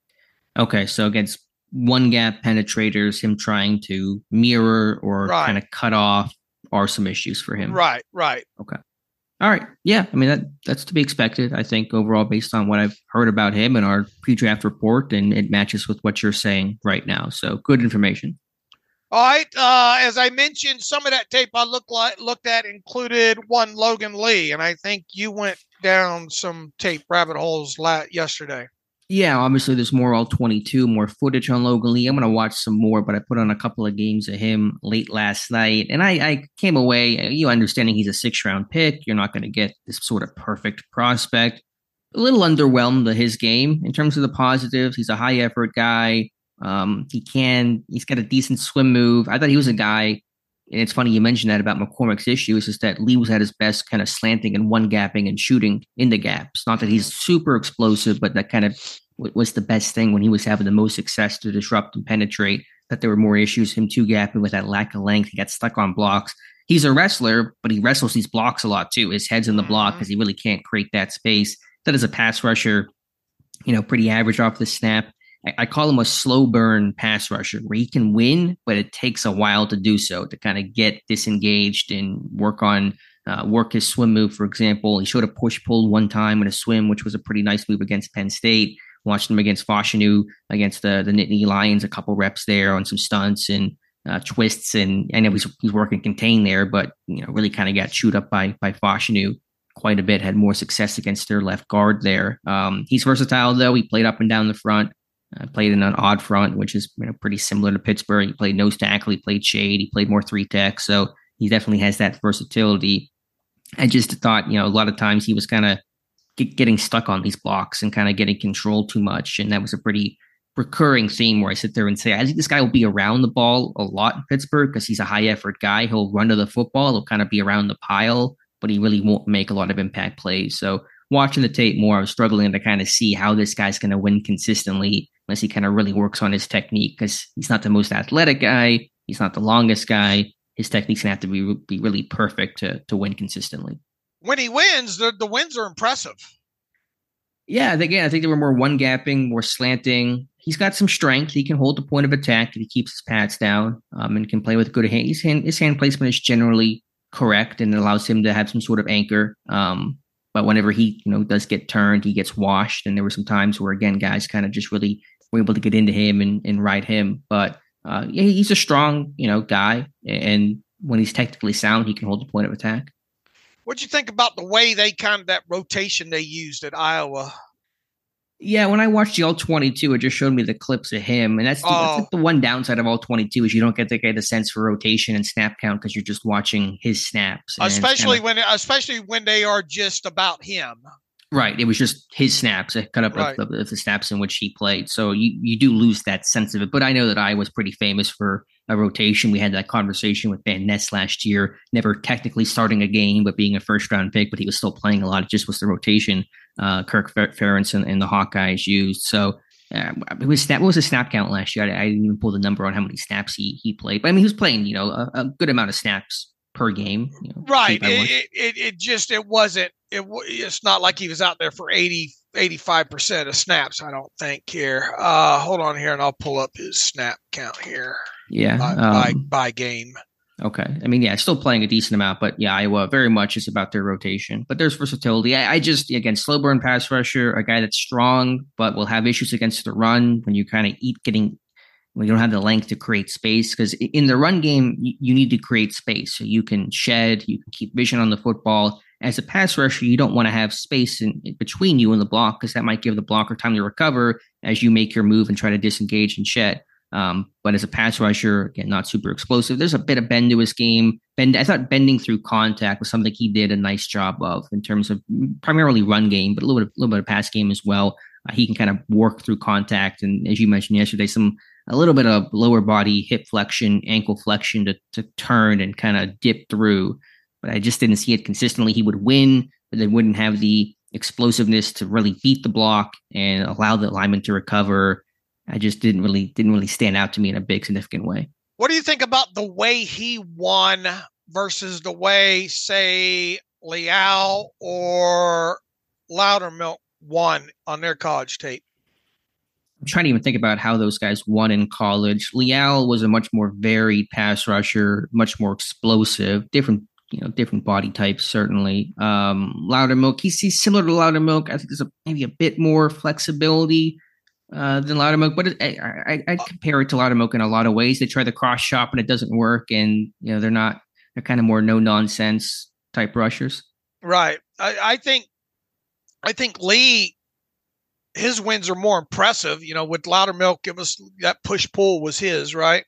Okay, so against one gap penetrators, him trying to mirror or right. kind of cut off are some issues for him. Right, right. Okay. All right. Yeah, I mean, that that's to be expected, I think, overall, based on what I've heard about him in our pre-draft report, and it matches with what you're saying right now. So good information. All right. Uh, as I mentioned, some of that tape I looked like looked at included one Logan Lee, and I think you went down some tape rabbit holes la- yesterday. Yeah, obviously there's more all twenty-two, more footage on Logan Lee. I'm going to watch some more, but I put on a couple of games of him late last night, and I, I came away, you understanding he's a six-round pick. You're not going to get this sort of perfect prospect. A little underwhelmed with his game in terms of the positives. He's a high-effort guy. Um, he can, he's got a decent swim move. I thought he was a guy, and it's funny you mentioned that about McCormick's issue, is just that Lee was at his best kind of slanting and one gapping and shooting in the gaps. Not that he's super explosive, but that kind of w- was the best thing when he was having the most success to disrupt and penetrate, that there were more issues, him two gapping with that lack of length. He got stuck on blocks. He's a wrestler, but he wrestles these blocks a lot too. His head's in the block because he really can't create that space. That is a pass rusher, you know, pretty average off the snap. I call him a slow burn pass rusher where he can win, but it takes a while to do so, to kind of get disengaged and work on uh, work his swim move. For example, he showed a push pull one time in a swim, which was a pretty nice move against Penn State. Watched him against Fashanu, against the, the Nittany Lions, a couple reps there on some stunts and uh, twists. And I know he's, he's working contain there, but you know, really kind of got chewed up by, by Fashanu quite a bit, had more success against their left guard there. Um, he's versatile though. He played up and down the front. Uh, played in an odd front, which is, you know, pretty similar to Pittsburgh. He played nose tackle, he played shade, he played more three tech, so he definitely has that versatility. I just thought, you know, a lot of times he was kind of get, getting stuck on these blocks and kind of getting controlled too much, and that was a pretty recurring theme where I sit there and say, I think this guy will be around the ball a lot in Pittsburgh because he's a high effort guy. He'll run to the football, he'll kind of be around the pile, but he really won't make a lot of impact plays. So watching the tape more, I was struggling to kind of see how this guy's going to win consistently unless he kind of really works on his technique, because he's not the most athletic guy. He's not the longest guy. His technique's going to have to be, be really perfect to, to win consistently. When he wins, the, the wins are impressive. Yeah, again, I think they were more one gapping, more slanting. He's got some strength. He can hold the point of attack if he keeps his pads down um, and can play with good hand. His hand, his hand placement is generally correct and allows him to have some sort of anchor. Um, but whenever he, you know, does get turned, he gets washed. And there were some times where, again, guys kind of just really were able to get into him and, and ride him. But uh, yeah, he's a strong, you know, guy. And when he's technically sound, he can hold the point of attack. What'd you think about the way they kind of that rotation they used at Iowa? Yeah, when I watched the all twenty-two, it just showed me the clips of him. And that's the, oh. that's like the one downside of all twenty-two is you don't get to get a sense for rotation and snap count because you're just watching his snaps. Especially kinda, when especially when they are just about him. Right. It was just his snaps. It cut up right. of, of the snaps in which he played. So you, you do lose that sense of it. But I know that I was pretty famous for a rotation. We had that conversation with Van Ness last year, never technically starting a game, but being a first round pick, but he was still playing a lot. It just was the rotation uh, Kirk Ferentz and, and the Hawkeyes used. So uh, it was snap, what was the snap count last year? I, I didn't even pull the number on how many snaps he, he played. But I mean, he was playing, you know, a, a good amount of snaps per game. You know, right. It, it, it just, it wasn't, it, it's not like he was out there for eighty, eighty-five percent of snaps, I don't think here. Uh, hold on here and I'll pull up his snap count here. Yeah. By, um, by, by game. Okay. I mean, yeah, still playing a decent amount, but yeah, Iowa very much is about their rotation, but there's versatility. I, I just, again, slow burn pass rusher, a guy that's strong, but will have issues against the run when you kind of eat getting, when you don't have the length to create space. Because in the run game, you, you need to create space so you can shed, you can keep vision on the football. As a pass rusher, you don't want to have space in, in between you and the block because that might give the blocker time to recover as you make your move and try to disengage and shed. Um, but as a pass rusher, again, not super explosive. There's a bit of bend to his game. Bend, I thought bending through contact was something he did a nice job of in terms of primarily run game, but a little bit, a little bit of pass game as well. Uh, he can kind of work through contact, and as you mentioned yesterday, some a little bit of lower body hip flexion, ankle flexion to to turn and kind of dip through. But I just didn't see it consistently. He would win, but they wouldn't have the explosiveness to really beat the block and allow the lineman to recover. I just didn't really didn't really stand out to me in a big significant way. What do you think about the way he won versus the way, say, Leal or Loudermilk won on their college tape? I'm trying to even think about how those guys won in college. Leal was a much more varied pass rusher, much more explosive, different, you know, different body types, certainly. Um, Loudermilk, he's, he's similar to Loudermilk. I think there's a, maybe a bit more flexibility uh, than Loudermilk, but it, I, I, I'd compare it to Loudermilk in a lot of ways. They try the cross chop and it doesn't work, and you know they're not. They're kind of more no nonsense type rushers. Right. I, I think. I think Lee, his wins are more impressive. You know, with Loudermilk, it was that push pull was his, right?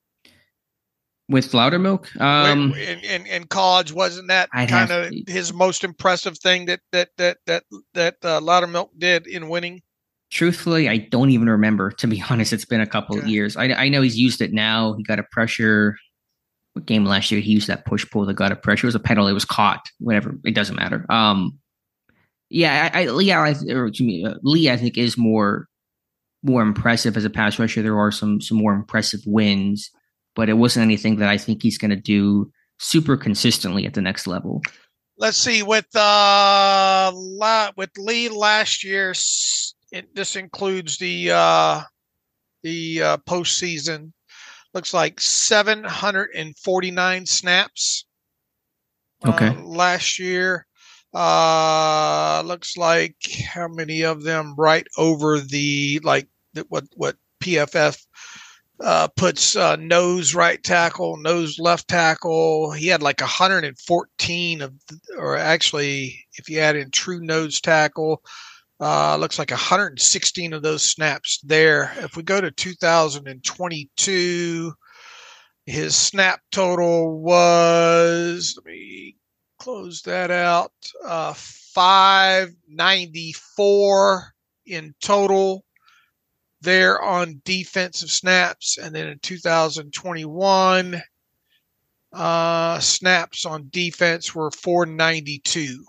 With Loudermilk, um, in, in in college, wasn't that kind of his most impressive thing that that that that that uh, Loudermilk did in winning? Truthfully, I don't even remember. To be honest, it's been a couple okay. of years. I I know he's used it now. He got a pressure. What game last year? He used that push pull that got a pressure. It was a penalty. It was caught. Whatever. It doesn't matter. Um. Yeah, I, I, Lee, I, or to me, uh, Lee, I think is more more impressive as a pass rusher. There are some some more impressive wins, but it wasn't anything that I think he's going to do super consistently at the next level. Let's see with uh la, with Lee last year. It, this includes the uh, the uh, postseason. Looks like seven hundred forty-nine snaps. Okay, uh, last year. Uh, looks like how many of them right over the, like what, what P F F, uh, puts, uh, nose right tackle, nose left tackle. He had like one hundred fourteen of, or actually if you add in true nose tackle, uh, looks like one hundred sixteen of those snaps there. If we go to two thousand twenty-two, his snap total was, let me close that out. Uh, five ninety-four in total there on defensive snaps. And then in two thousand twenty-one, uh, snaps on defense were four ninety-two.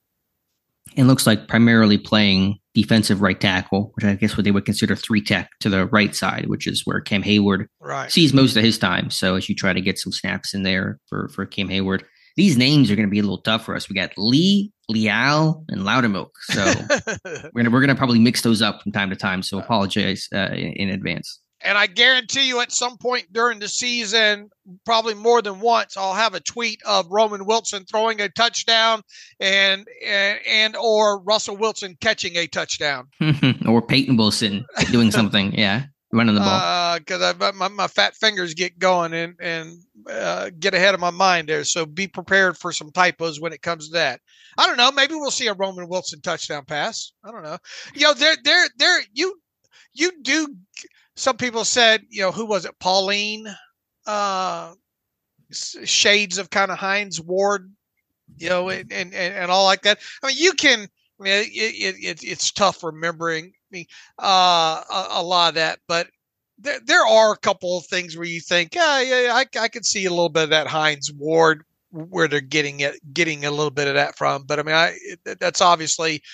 It looks like primarily playing defensive right tackle, which I guess what they would consider three tech to the right side, which is where Cam Hayward right. sees most of his time. So as you try to get some snaps in there for, for Cam Hayward, these names are going to be a little tough for us. We got Lee, Leal, and Loudermilk. So we're going to we're going to probably mix those up from time to time. So apologize uh, in, in advance. And I guarantee you at some point during the season, probably more than once, I'll have a tweet of Roman Wilson throwing a touchdown and and, and or Russell Wilson catching a touchdown. Or Peyton Wilson doing something. Yeah, running the ball. Because uh, my, my fat fingers get going and, and uh, get ahead of my mind there. So be prepared for some typos when it comes to that. I don't know. Maybe we'll see a Roman Wilson touchdown pass. I don't know. You know, there, there, there, you, you do. Some people said, you know, who was it? Pauline, uh, shades of kind of Hines Ward, you know, and, and, and all like that. I mean, you can, I mean, it, it, it, it's tough remembering me, uh, a, a lot of that, but there, there are a couple of things where you think, yeah, yeah, I, I could see a little bit of that Hines Ward where they're getting it, getting a little bit of that from. But I mean, I, it, that's obviously,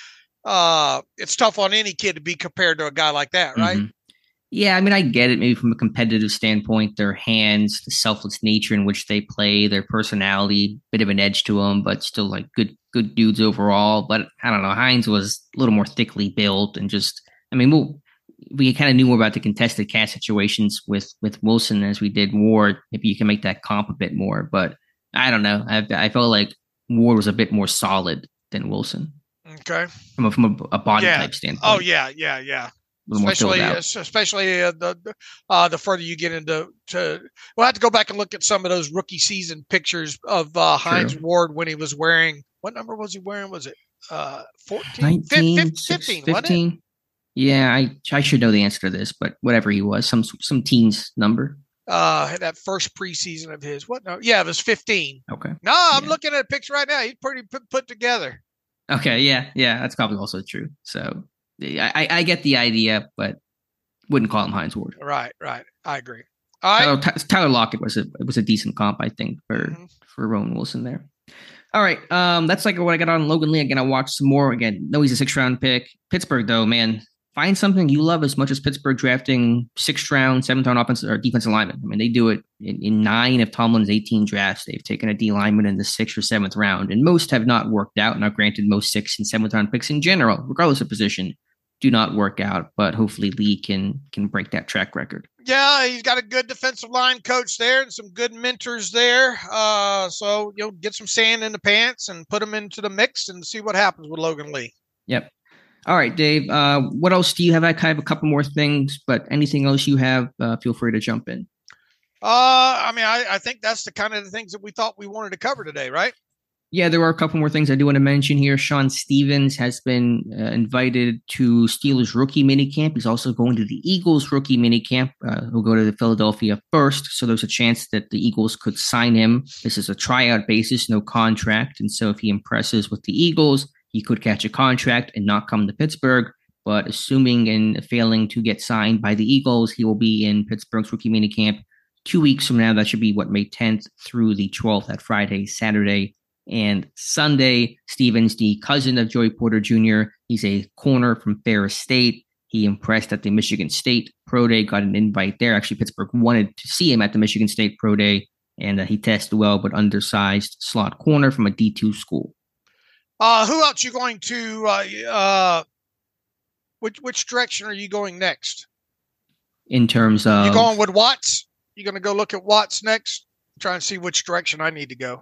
uh, it's tough on any kid to be compared to a guy like that. Right. Mm-hmm. Yeah, I mean, I get it maybe from a competitive standpoint, their hands, the selfless nature in which they play, their personality, bit of an edge to them, but still like good good dudes overall. But I don't know, Hines was a little more thickly built and just, I mean, we'll, we kind of knew more about the contested catch situations with, with Wilson as we did Ward. Maybe you can make that comp a bit more, but I don't know. I, I felt like Ward was a bit more solid than Wilson. Okay. From a, from a, a body yeah. type standpoint. Oh, yeah, yeah, yeah. Especially, especially uh, the uh, the further you get into, to, we'll have to go back and look at some of those rookie season pictures of uh, Hines True. Ward when he was wearing, what number was he wearing? Was it uh, fourteen? nineteen, fifteen, fifteen, wasn't it? Yeah, I I should know the answer to this, but whatever he was, some some teens number. Uh, that first preseason of his, what? No, yeah, it was fifteen. Okay. No, I'm yeah. looking at a picture right now. He's pretty put, put together. Okay, yeah, yeah, that's probably also true. So. I, I get the idea, but wouldn't call him Hines Ward. Right, right. I agree. All right. Tyler, Tyler Lockett was a was a decent comp, I think, for mm-hmm. for Roman Wilson there. All right, um, that's like what I got on Logan Lee. Again, I watched some more. Again, no, he's a six round pick. Pittsburgh, though, man, find something you love as much as Pittsburgh drafting sixth round, seventh round offensive or defensive lineman. I mean, they do it in, in nine of Tomlin's eighteen drafts. They've taken a D lineman in the sixth or seventh round, and most have not worked out. Now, granted, most sixth and seventh round picks in general, regardless of position, do not work out, but hopefully Lee can can break that track record. Yeah, he's got a good defensive line coach there and some good mentors there. Uh, so, you know, get some sand in the pants and put them into the mix and see what happens with Logan Lee. Yep. All right, Dave. Uh, what else do you have? I kind of have a couple more things, but anything else you have, uh, feel free to jump in. Uh, I mean, I, I think that's the kind of the things that we thought we wanted to cover today, right? Yeah, there are a couple more things I do want to mention here. Sean Stevens has been uh, invited to Steelers rookie minicamp. He's also going to the Eagles rookie minicamp. Uh, he'll go to the Philadelphia first, so there's a chance that the Eagles could sign him. This is a tryout basis, no contract, and so if he impresses with the Eagles, he could catch a contract and not come to Pittsburgh. But assuming and failing to get signed by the Eagles, he will be in Pittsburgh's rookie minicamp two weeks from now. That should be what, May tenth through the twelfth, that Friday, Saturday, and Sunday. Stevens, the cousin of Joey Porter Junior, he's a corner from Ferris State. He impressed at the Michigan State Pro Day, got an invite there. Actually, Pittsburgh wanted to see him at the Michigan State Pro Day, and uh, he tested well, but undersized slot corner from a D two school. Uh, who else you going to, uh, uh, which, which direction are you going next? In terms of... You going with Watts? You going to go look at Watts next? Try and see which direction I need to go.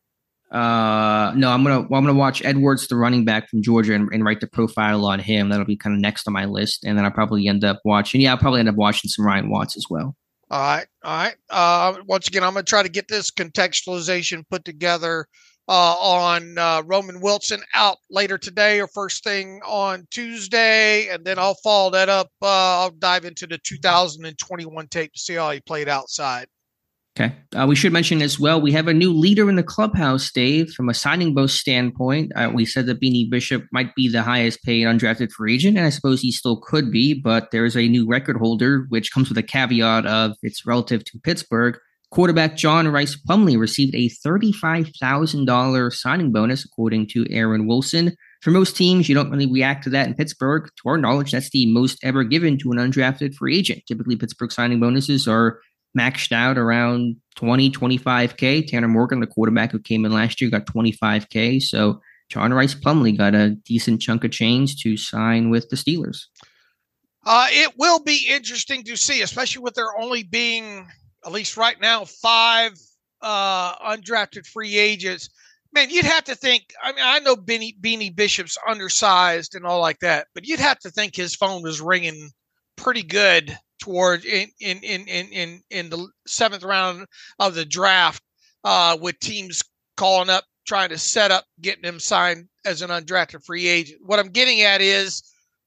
Uh, no, I'm gonna well, I'm gonna watch Edwards, the running back from Georgia, and, and write the profile on him. That'll be kind of next on my list, and then I'll probably end up watching. Yeah, I'll probably end up watching some Ryan Watts as well. All right, all right. Uh, once again, I'm gonna try to get this contextualization put together uh, on uh, Roman Wilson out later today or first thing on Tuesday, and then I'll follow that up. Uh, I'll dive into the two thousand twenty-one tape to see how he played outside. Okay. Uh, we should mention as well, we have a new leader in the clubhouse, Dave, from a signing bonus standpoint. Uh, we said that Beanie Bishop might be the highest paid undrafted free agent, and I suppose he still could be, but there's a new record holder, which comes with a caveat of it's relative to Pittsburgh. Quarterback John Rice Plumlee received a thirty-five thousand dollars signing bonus, according to Aaron Wilson. For most teams, you don't really react to that in Pittsburgh. To our knowledge, that's the most ever given to an undrafted free agent. Typically, Pittsburgh signing bonuses are maxed out around twenty, twenty-five K. Tanner Morgan, the quarterback who came in last year, got twenty-five K. So John Rice Plumlee got a decent chunk of change to sign with the Steelers. Uh, it will be interesting to see, especially with there only being, at least right now, five uh, undrafted free agents. Man, you'd have to think, I mean, I know Beanie, Beanie Bishop's undersized and all like that, but you'd have to think his phone was ringing pretty good toward in in in in in, in the seventh round of the draft, uh, with teams calling up, trying to set up, getting him signed as an undrafted free agent. What I'm getting at is,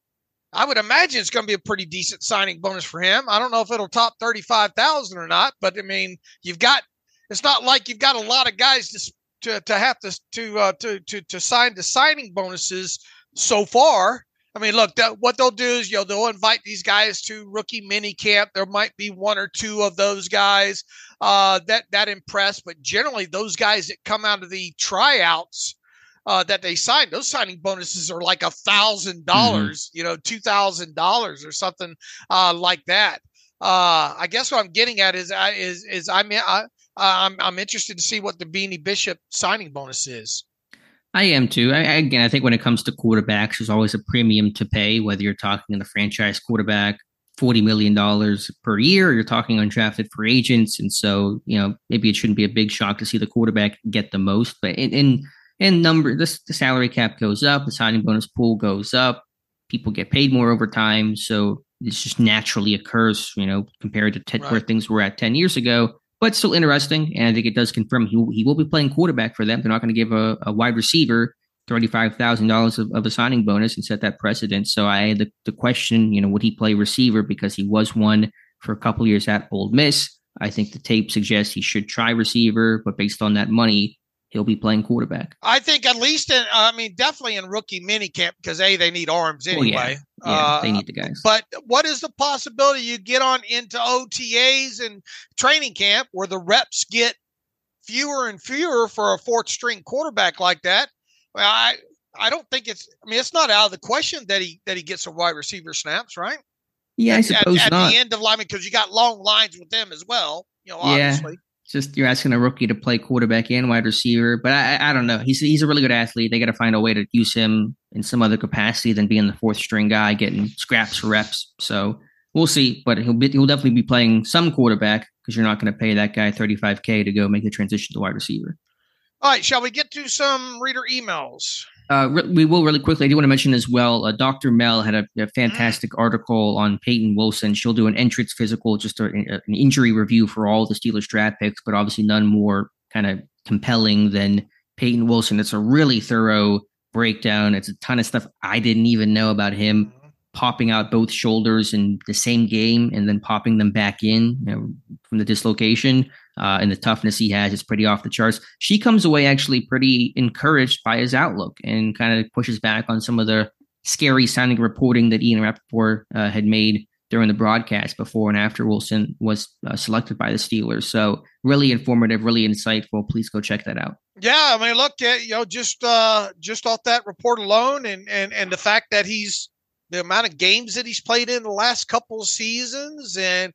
I would imagine it's going to be a pretty decent signing bonus for him. I don't know if it'll top thirty-five thousand or not, but I mean, you've got, it's not like you've got a lot of guys to to, to have to to, uh, to to to sign the signing bonuses so far. I mean, look, that, what they'll do is, you know, they'll invite these guys to rookie mini camp. There might be one or two of those guys uh, that that impress, but generally those guys that come out of the tryouts uh, that they sign, those signing bonuses are like a thousand dollars, you know, two thousand dollars or something uh, like that. Uh, I guess what I'm getting at is is is I'm I, I'm I'm interested to see what the Beanie Bishop signing bonus is. I am too. I, again, I think when it comes to quarterbacks, there's always a premium to pay, whether you're talking in the franchise quarterback, forty million dollars per year, or you're talking undrafted free agents. And so, you know, maybe it shouldn't be a big shock to see the quarterback get the most. But in in, in number, this, the salary cap goes up, the signing bonus pool goes up, people get paid more over time. So this just naturally occurs, you know, compared to ten, right. where things were at ten years ago. But still interesting, and I think it does confirm he, he will be playing quarterback for them. They're not going to give a, a wide receiver thirty-five thousand dollars of, of a signing bonus and set that precedent. So I had the, the question, you know, would he play receiver, because he was one for a couple years at Ole Miss. I think the tape suggests he should try receiver, but based on that money, he'll be playing quarterback. I think at least in, I mean, definitely in rookie minicamp, because A, they need arms anyway. Well, yeah, yeah uh, they need the guys. But what is the possibility you get on into O T As and training camp where the reps get fewer and fewer for a fourth string quarterback like that? Well, I, I don't think it's, I mean, it's not out of the question that he, that he gets some wide receiver snaps, right? Yeah, at, I suppose at, at not. the end of lineman, because you got long lines with them as well, you know, obviously. Yeah. Just you're asking a rookie to play quarterback and wide receiver, but I, I don't know. He's he's a really good athlete. They got to find a way to use him in some other capacity than being the fourth string guy getting scraps for reps. So we'll see. But he'll be, he'll definitely be playing some quarterback, because you're not going to pay that guy thirty-five K to go make the transition to wide receiver. All right, shall we get to some reader emails? Uh, re- we will really quickly. I do want to mention as well, uh, Doctor Mel had a, a fantastic mm. article on Peyton Wilson. She'll do an entrance physical, just a, a, an injury review for all the Steelers draft picks, but obviously none more kind of compelling than Peyton Wilson. It's a really thorough breakdown. It's a ton of stuff I didn't even know about him, mm. popping out both shoulders in the same game and then popping them back in, you know, from the dislocation. Uh, and the toughness he has is pretty off the charts. She comes away actually pretty encouraged by his outlook and kind of pushes back on some of the scary sounding reporting that Ian Rappaport uh, had made during the broadcast before and after Wilson was uh, selected by the Steelers. So really informative, really insightful. Please go check that out. Yeah, I mean, look, you know, just uh, just off that report alone, and and and the fact that he's the amount of games that he's played in the last couple of seasons, and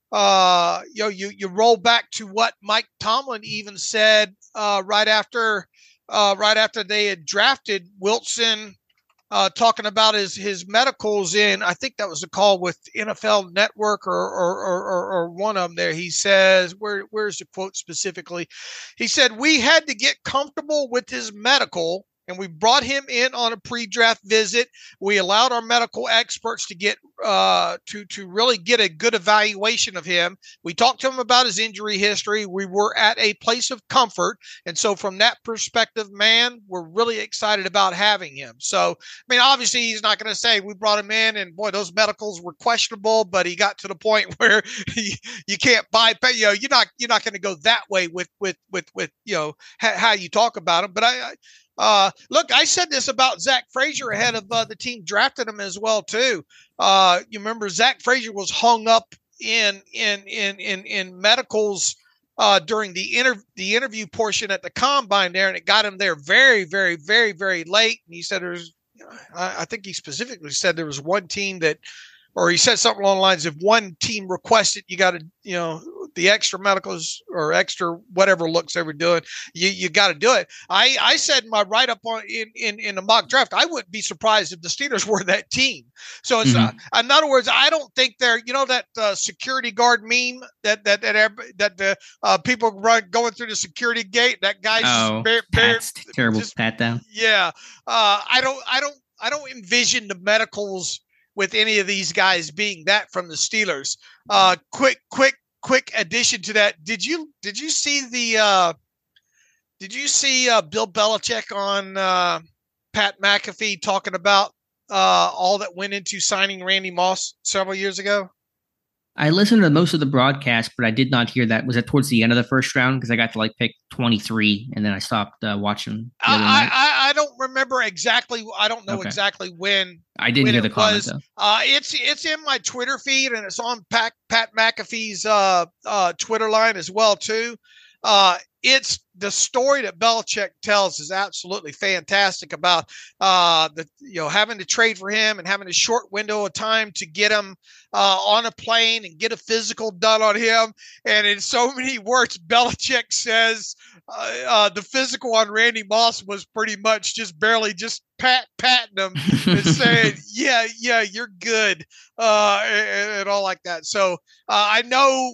Uh, you know, you, you roll back to what Mike Tomlin even said uh, right after uh, right after they had drafted Wilson, uh, talking about his his medicals in, I think that was a call with N F L Network or or, or or one of them there. He says, where where's the quote specifically? He said, "We had to get comfortable with his medical, and we brought him in on a pre-draft visit. We allowed our medical experts to get uh, to to really get a good evaluation of him. We talked to him about his injury history. We were at a place of comfort, and so from that perspective, man, we're really excited about having him." So, I mean, obviously, he's not going to say we brought him in and boy, those medicals were questionable, but he got to the point where you, you can't bypass. You know, you're not you're not going to go that way with with with with you know ha- how you talk about him. But I. I Uh, look, I said this about Zach Frazier ahead of uh, the team drafting him as well too. Uh, you remember Zach Frazier was hung up in in in in in medicals uh, during the inter- the interview portion at the combine there, and it got him there very, very, very, very late. And he said there's, I, I think he specifically said there was one team that, or he said something along the lines of one team requested you got to, you know, the extra medicals or extra whatever looks they were doing, you you got to do it. I, I said in my write up on in, in in the mock draft, I wouldn't be surprised if the Steelers were that team. So it's Mm-hmm. uh, in other words, I don't think they're, you know, that uh, security guard meme that that that that the uh, people run going through the security gate. That guy's Oh, bare, bare, Pat's terrible just- pat down. yeah. Uh, I don't I don't I don't envision the medicals with any of these guys being that from the Steelers. Uh, quick, quick, quick addition to that. Did you did you see the uh, did you see uh, Bill Belichick on uh, Pat McAfee talking about uh, all that went into signing Randy Moss several years ago? I listened to most of the broadcast, but I did not hear that. Was that towards the end of the first round? Because I got to like pick twenty-three, and then I stopped uh, watching. The other I, night. I I don't remember exactly. I don't know Okay. exactly when. I didn't when hear it the comment was. though. Uh, it's it's in my Twitter feed, and it's on Pat Pat McAfee's uh, uh, Twitter line as well too. Uh, it's the story that Belichick tells is absolutely fantastic about uh, the you know having to trade for him and having a short window of time to get him uh, on a plane and get a physical done on him. And in so many words, Belichick says uh, uh, the physical on Randy Moss was pretty much just barely just pat patting him and saying, "Yeah, yeah, you're good," uh, and, and all like that. So uh, I know.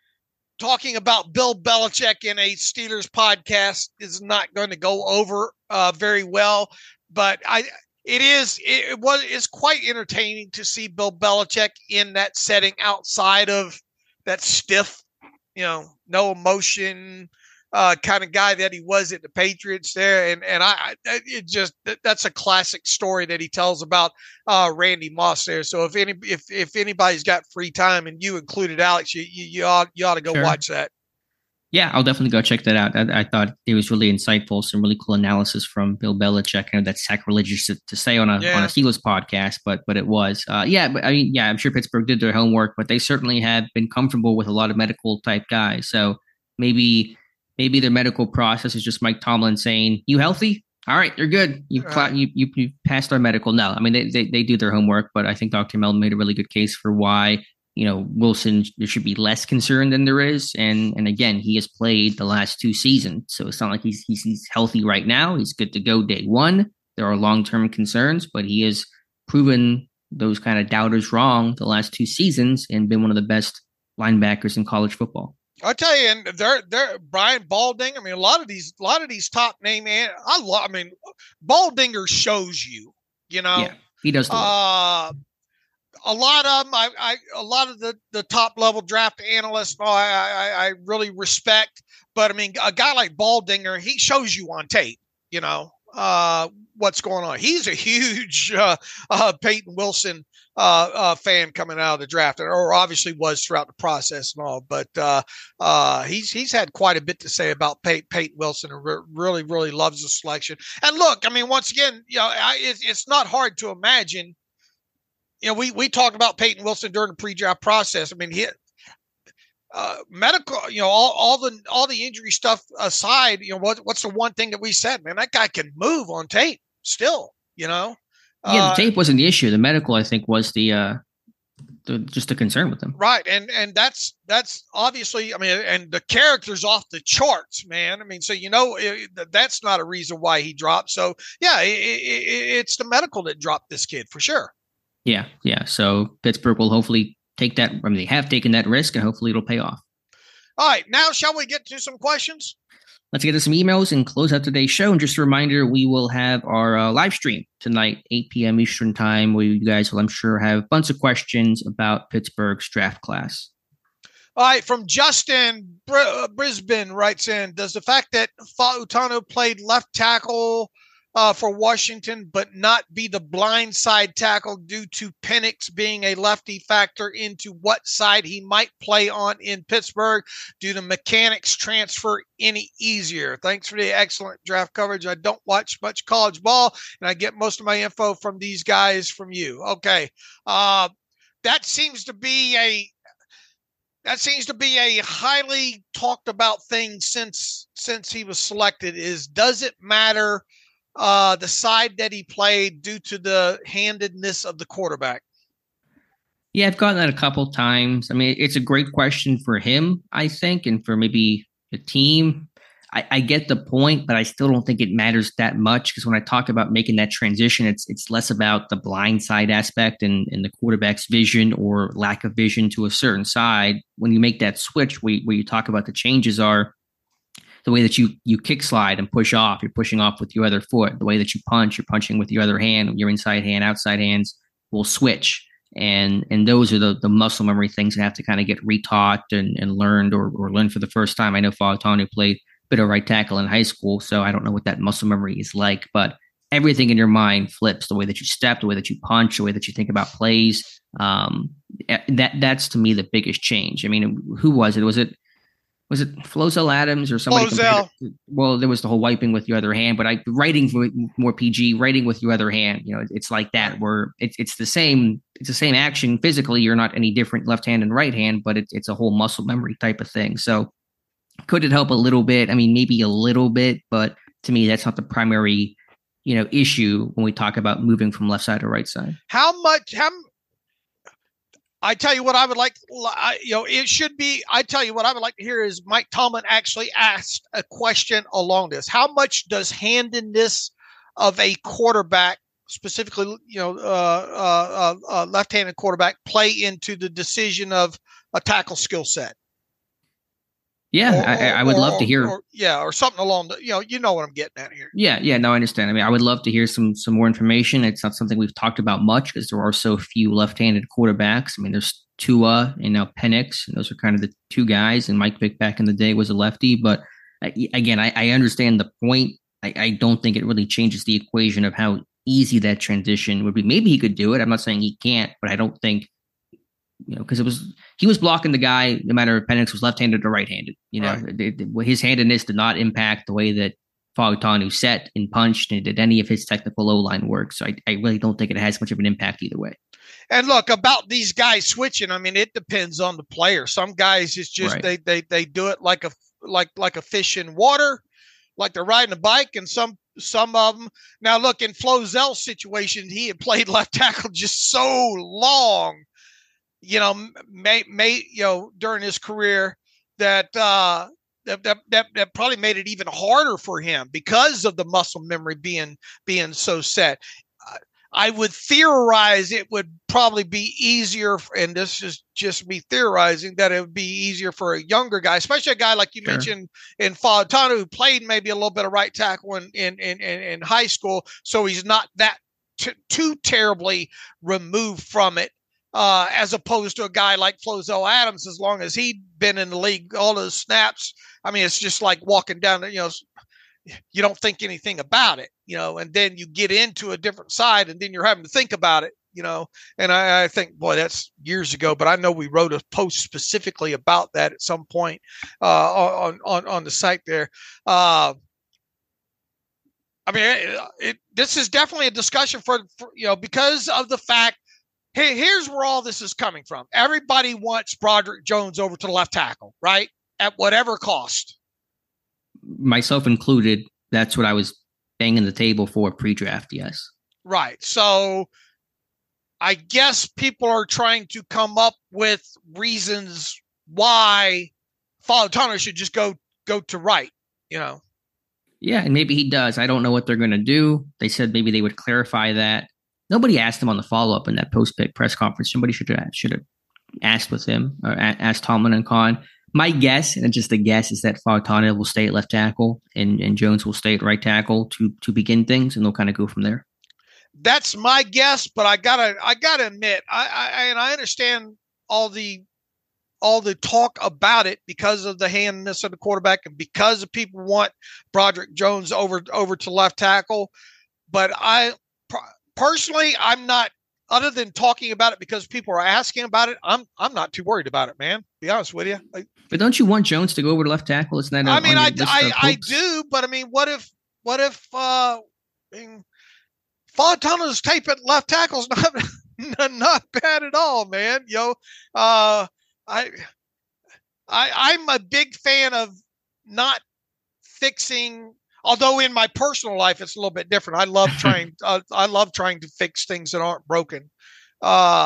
Talking about Bill Belichick in a Steelers podcast is not going to go over uh, very well, but I it is it, it was it's quite entertaining to see Bill Belichick in that setting outside of that stiff, you know, no emotion uh, kind of guy that he was at the Patriots there, and and I, I it just that's a classic story that he tells about uh, Randy Moss there. So if any if if anybody's got free time, and you included, Alex, you you, you ought you ought to go Sure. watch that. Yeah, I'll definitely go check that out. I, I thought it was really insightful. Some really cool analysis from Bill Belichick. I know that's sacrilegious to, to say on a Yeah. on a Steelers podcast, but but it was. Uh, yeah, but I mean, yeah, I'm sure Pittsburgh did their homework, but they certainly have been comfortable with a lot of medical type guys. So maybe maybe their medical process is just Mike Tomlin saying, "You healthy? All right, you're good. You All cla- right. you, you you passed our medical." No, I mean they, they they do their homework, but I think Doctor Mel made a really good case for why. You know, Wilson, there should be less concern than there is. And and again, he has played the last two seasons. So it's not like he's, he's, he's healthy right now. He's good to go day one. There are long-term concerns, but he has proven those kind of doubters wrong the last two seasons and been one of the best linebackers in college football. I'll tell you, and they're they're Brian Baldinger. I mean, a lot of these a lot of these top name, and I love. I mean, Baldinger shows you, you know. Yeah, he does the work. Uh, a lot of them, I, I, a lot of the, the top level draft analysts, oh, I, I, I really respect. But I mean, a guy like Baldinger, he shows you on tape, you know, uh, what's going on. He's a huge uh, uh, Peyton Wilson uh, uh, fan coming out of the draft, or obviously was throughout the process and all. But uh, uh, he's he's had quite a bit to say about Pey- Peyton Wilson, and re- really really loves the selection. And look, I mean, once again, you know, I, it's, it's not hard to imagine. You know, we, we talked about Peyton Wilson during the pre-draft process. I mean, he, uh, medical, you know, all, all the all the injury stuff aside, you know, what what's the one thing that we said, man, that guy can move on tape still, you know? Yeah, Uh, the tape wasn't the issue. The medical, I think, was the uh, the just a concern with him. Right. And and that's that's obviously, I mean, and the character's off the charts, man. I mean, so, you know, it, that's not a reason why he dropped. So, yeah, it, it, it's the medical that dropped this kid for sure. Yeah, yeah. So Pittsburgh will hopefully take that. I mean, they have taken that risk, and hopefully it'll pay off. All right. Now, shall we get to some questions? Let's get to some emails and close out today's show. And just a reminder, we will have our uh, live stream tonight, eight p.m. Eastern time, where you guys will, I'm sure, have a bunch of questions about Pittsburgh's draft class. All right, from Justin Br- uh, Brisbane writes in, does the fact that Fautano played left tackle uh, for Washington but not be the blind side tackle due to Penix being a lefty factor into what side he might play on in Pittsburgh? Do the mechanics transfer any easier? Thanks for the excellent draft coverage. I don't watch much college ball, and I get most of my info from these guys from you. Okay, uh, that seems to be a That seems to be a highly talked about thing since since he was selected. Is does it matter uh, the side that he played due to the handedness of the quarterback? Yeah, I've gotten that a couple times. I mean, it's a great question for him, I think, and for maybe the team. I, I get the point, but I still don't think it matters that much because when I talk about making that transition, it's it's less about the blind side aspect and, and the quarterback's vision or lack of vision to a certain side. When you make that switch, where, where you talk about the changes are the way that you you kick slide and push off, you're pushing off with your other foot. The way that you punch, you're punching with your other hand, your inside hand, outside hands will switch. And and those are the, the muscle memory things that have to kind of get retaught and, and learned or, or learned for the first time. I know Fautanu played bit of right tackle in high school, so I don't know what that muscle memory is like, but everything in your mind flips. The way that you step, the way that you punch, the way that you think about plays. Um, that that's to me the biggest change. I mean, who was it? Was it was it Flozell Adams or somebody? Flozell. It, well, there was the whole wiping with your other hand, but I writing for more P G, writing with your other hand. You know, it's like that where it's it's the same. It's the same action physically. You're not any different left hand and right hand, but it's it's a whole muscle memory type of thing. So. Could it help a little bit? I mean, maybe a little bit, but to me, that's not the primary, you know, issue when we talk about moving from left side to right side. How much? How? I tell you what, I would like. You know, it should be. I tell you what, I would like to hear is Mike Tomlin actually asked a question along this. How much does handedness of a quarterback, specifically, you know, uh, uh, uh, left-handed quarterback, play into the decision of a tackle skill set? Yeah, or, I, I would or, love to hear. Or, yeah, or something along the, you know, you know what I'm getting at here. Yeah, yeah, no, I understand. I mean, I would love to hear some some more information. It's not something we've talked about much because there are so few left-handed quarterbacks. I mean, there's Tua and now Penix, and those are kind of the two guys. And Mike Vick back in the day was a lefty, but again, I, I understand the point. I, I don't think it really changes the equation of how easy that transition would be. Maybe he could do it. I'm not saying he can't, but I don't think. You know, because it was he was blocking the guy no matter if Penix was left-handed or right-handed. You know, right. it, it, his handedness did not impact the way that Fautanu set and punched and did any of his technical O-line work. So I, I really don't think it has much of an impact either way. And look, about these guys switching, I mean, it depends on the player. Some guys, it's just right. they they they do it like a like like a fish in water, like they're riding a bike, and some some of them. Now, look, in Flozell's situation, he had played left tackle just so long. You know, may, may, you know, during his career that, uh, that, that, that, that probably made it even harder for him because of the muscle memory being, being so set. Uh, I would theorize it would probably be easier. And this is just me theorizing that it would be easier for a younger guy, especially a guy like you sure. mentioned in Fautanu, who played maybe a little bit of right tackle in, in, in, in high school. So he's not that t- too terribly removed from it. Uh, as opposed to a guy like Flozell Adams, as long as he'd been in the league, all those snaps. I mean, it's just like walking down, you know, you don't think anything about it, you know, and then you get into a different side and then you're having to think about it, you know, and I, I think, boy, that's years ago, but I know we wrote a post specifically about that at some point uh, on, on, on the site there. Uh, I mean, it, it, this is definitely a discussion for, for, you know, because of the fact. Hey, here's where all this is coming from. Everybody wants Broderick Jones over to the left tackle, right? At whatever cost. Myself included, that's what I was banging the table for pre-draft, yes. Right. So I guess people are trying to come up with reasons why Fautanu should just go go to right, you know. Yeah, and maybe he does. I don't know what they're going to do. They said maybe they would clarify that. Nobody asked him on the follow-up in that post-pick press conference. Somebody should have, should have asked with him, or asked Tomlin and Khan. My guess, and just a guess, is that Fautanu will stay at left tackle and, and Jones will stay at right tackle to to begin things, and they'll kind of go from there. That's my guess, but I gotta I gotta admit, I, I and I understand all the all the talk about it because of the handedness of the quarterback and because of people want Broderick Jones over over to left tackle, but I. Personally, I'm not, other than talking about it because people are asking about it, I'm I'm not too worried about it, man. To be honest with you. Like, but don't you want Jones to go over to left tackle? Isn't that? I mean, I I, I do, but I mean, what if what if uh, I mean, Fautanu's tape at left tackle's not not bad at all, man. Yo, uh, I I I'm a big fan of not fixing. Although in my personal life, it's a little bit different. I love trying, uh, I love trying to fix things that aren't broken. Uh,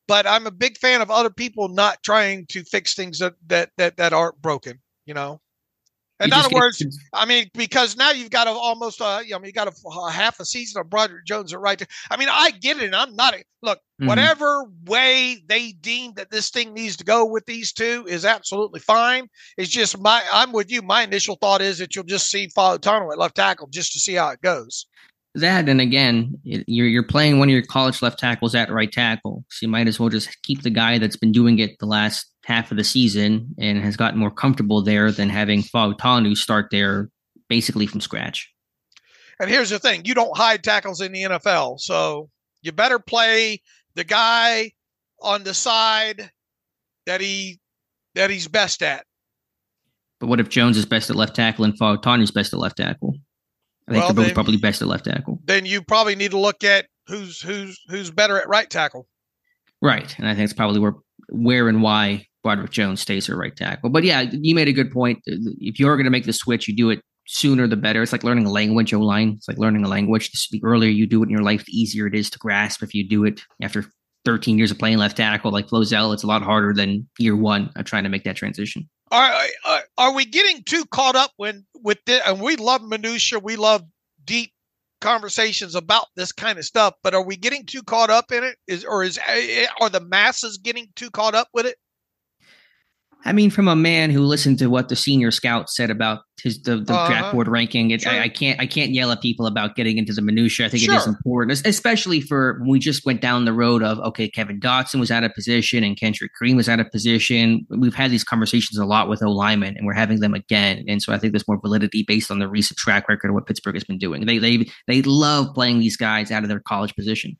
but I'm a big fan of other people not trying to fix things that that that, that aren't broken. You know. In You just other get- words, I mean, because now you've got a, almost a, you know, you got a, a half a season of Broderick Jones at right there. I mean, I get it. And I'm not a, look, Mhm. whatever way they deem that this thing needs to go with these two is absolutely fine. It's just my, I'm with you. My initial thought is that you'll just see Fautano at left tackle just to see how it goes. That, and again, it- you're you're playing one of your college left tackles at right tackle, so you might as well just keep the guy that's been doing it the last half of the season and has gotten more comfortable there than having Fautanu start there basically from scratch. And here's the thing, you don't hide tackles in the N F L, so you better play the guy on the side that he that he's best at. But what if Jones is best at left tackle and Fautanu's best at left tackle? I think Well, they're both then- probably best at left tackle. Then you probably need to look at who's who's who's better at right tackle. Right. And I think it's probably where where and why Broderick Jones stays at right tackle. But yeah, you made a good point. If you're going to make the switch, you do it sooner the better. It's like learning a language, O-line. It's like learning a language. The earlier you do it in your life, the easier it is to grasp. If you do it after thirteen years of playing left tackle like Flozell, it's a lot harder than year one of trying to make that transition. Are are, are we getting too caught up when with this? And we love minutia, we love deep conversations about this kind of stuff. But are we getting too caught up in it? Is or is are the masses getting too caught up with it? I mean, from a man who listened to what the senior scout said about his the, the Uh-huh. draft board ranking, it, Sure. I, I can't I can't yell at people about getting into the minutia. I think it is Sure. important, es- especially for when we just went down the road of okay, Kevin Dotson was out of position and Kendrick Green was out of position. We've had these conversations a lot with O linemen, and we're having them again. And so I think there's more validity based on the recent track record of what Pittsburgh has been doing. They they they love playing these guys out of their college position.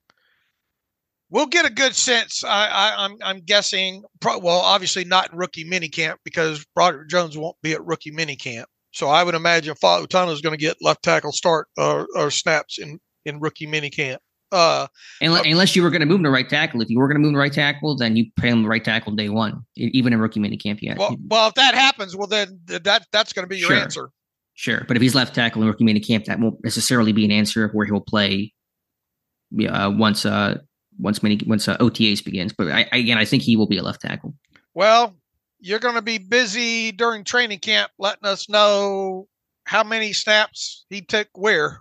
We'll get a good sense. I, I, I'm I'm guessing. Pro, well, obviously not in rookie minicamp because Broderick Jones won't be at rookie minicamp. So I would imagine Fautano is going to get left tackle start or, or snaps in, in rookie minicamp. Uh, Unless, Okay. unless you were going to move him to right tackle. If you were going to move him to right tackle, then you pay him right tackle day one, e- even in rookie minicamp. Yeah, well, well, if that happens, well then th- that that's going to be your Sure. answer. sure. But if he's left tackle in rookie minicamp, that won't necessarily be an answer of where he'll play uh, once uh, once mini once uh, O T As begins. But I, again, I think he will be a left tackle. Well, you're going to be busy during training camp, letting us know how many snaps he took where.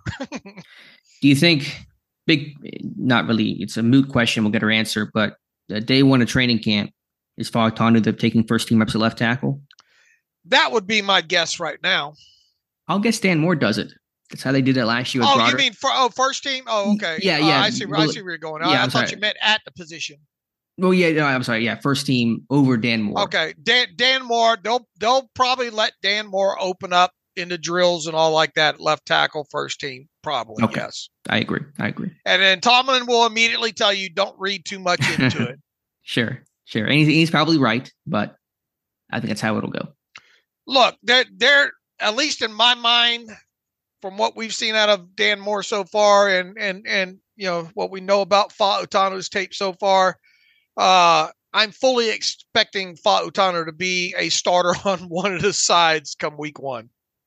Do you think big? Not really. It's a moot question. We'll get our answer. But the day one of training camp is Fautanu the taking first team reps at left tackle. That would be my guess right now. I'll guess Dan Moore does it. That's how they did it last year. With Oh, Broderick. you mean for oh first team? Oh, okay. Yeah, Uh, yeah. I see. I Well, see where you're going. yeah, I, I I'm thought sorry. you meant at the position. Oh yeah, no, I'm sorry. Yeah, first team over Dan Moore. Okay, Dan Dan Moore. They'll they'll probably let Dan Moore open up into drills and all like that. Left tackle, first team, probably. Okay. Yes. I agree. I agree. And then Tomlin will immediately tell you, don't read too much into it. Sure, sure. And he's, he's probably right, but I think that's how it'll go. Look, they're they're at least in my mind, from what we've seen out of Dan Moore so far, and and and you know what we know about Fautano's tape so far. Uh, I'm fully expecting Fautano to be a starter on one of the sides come week one.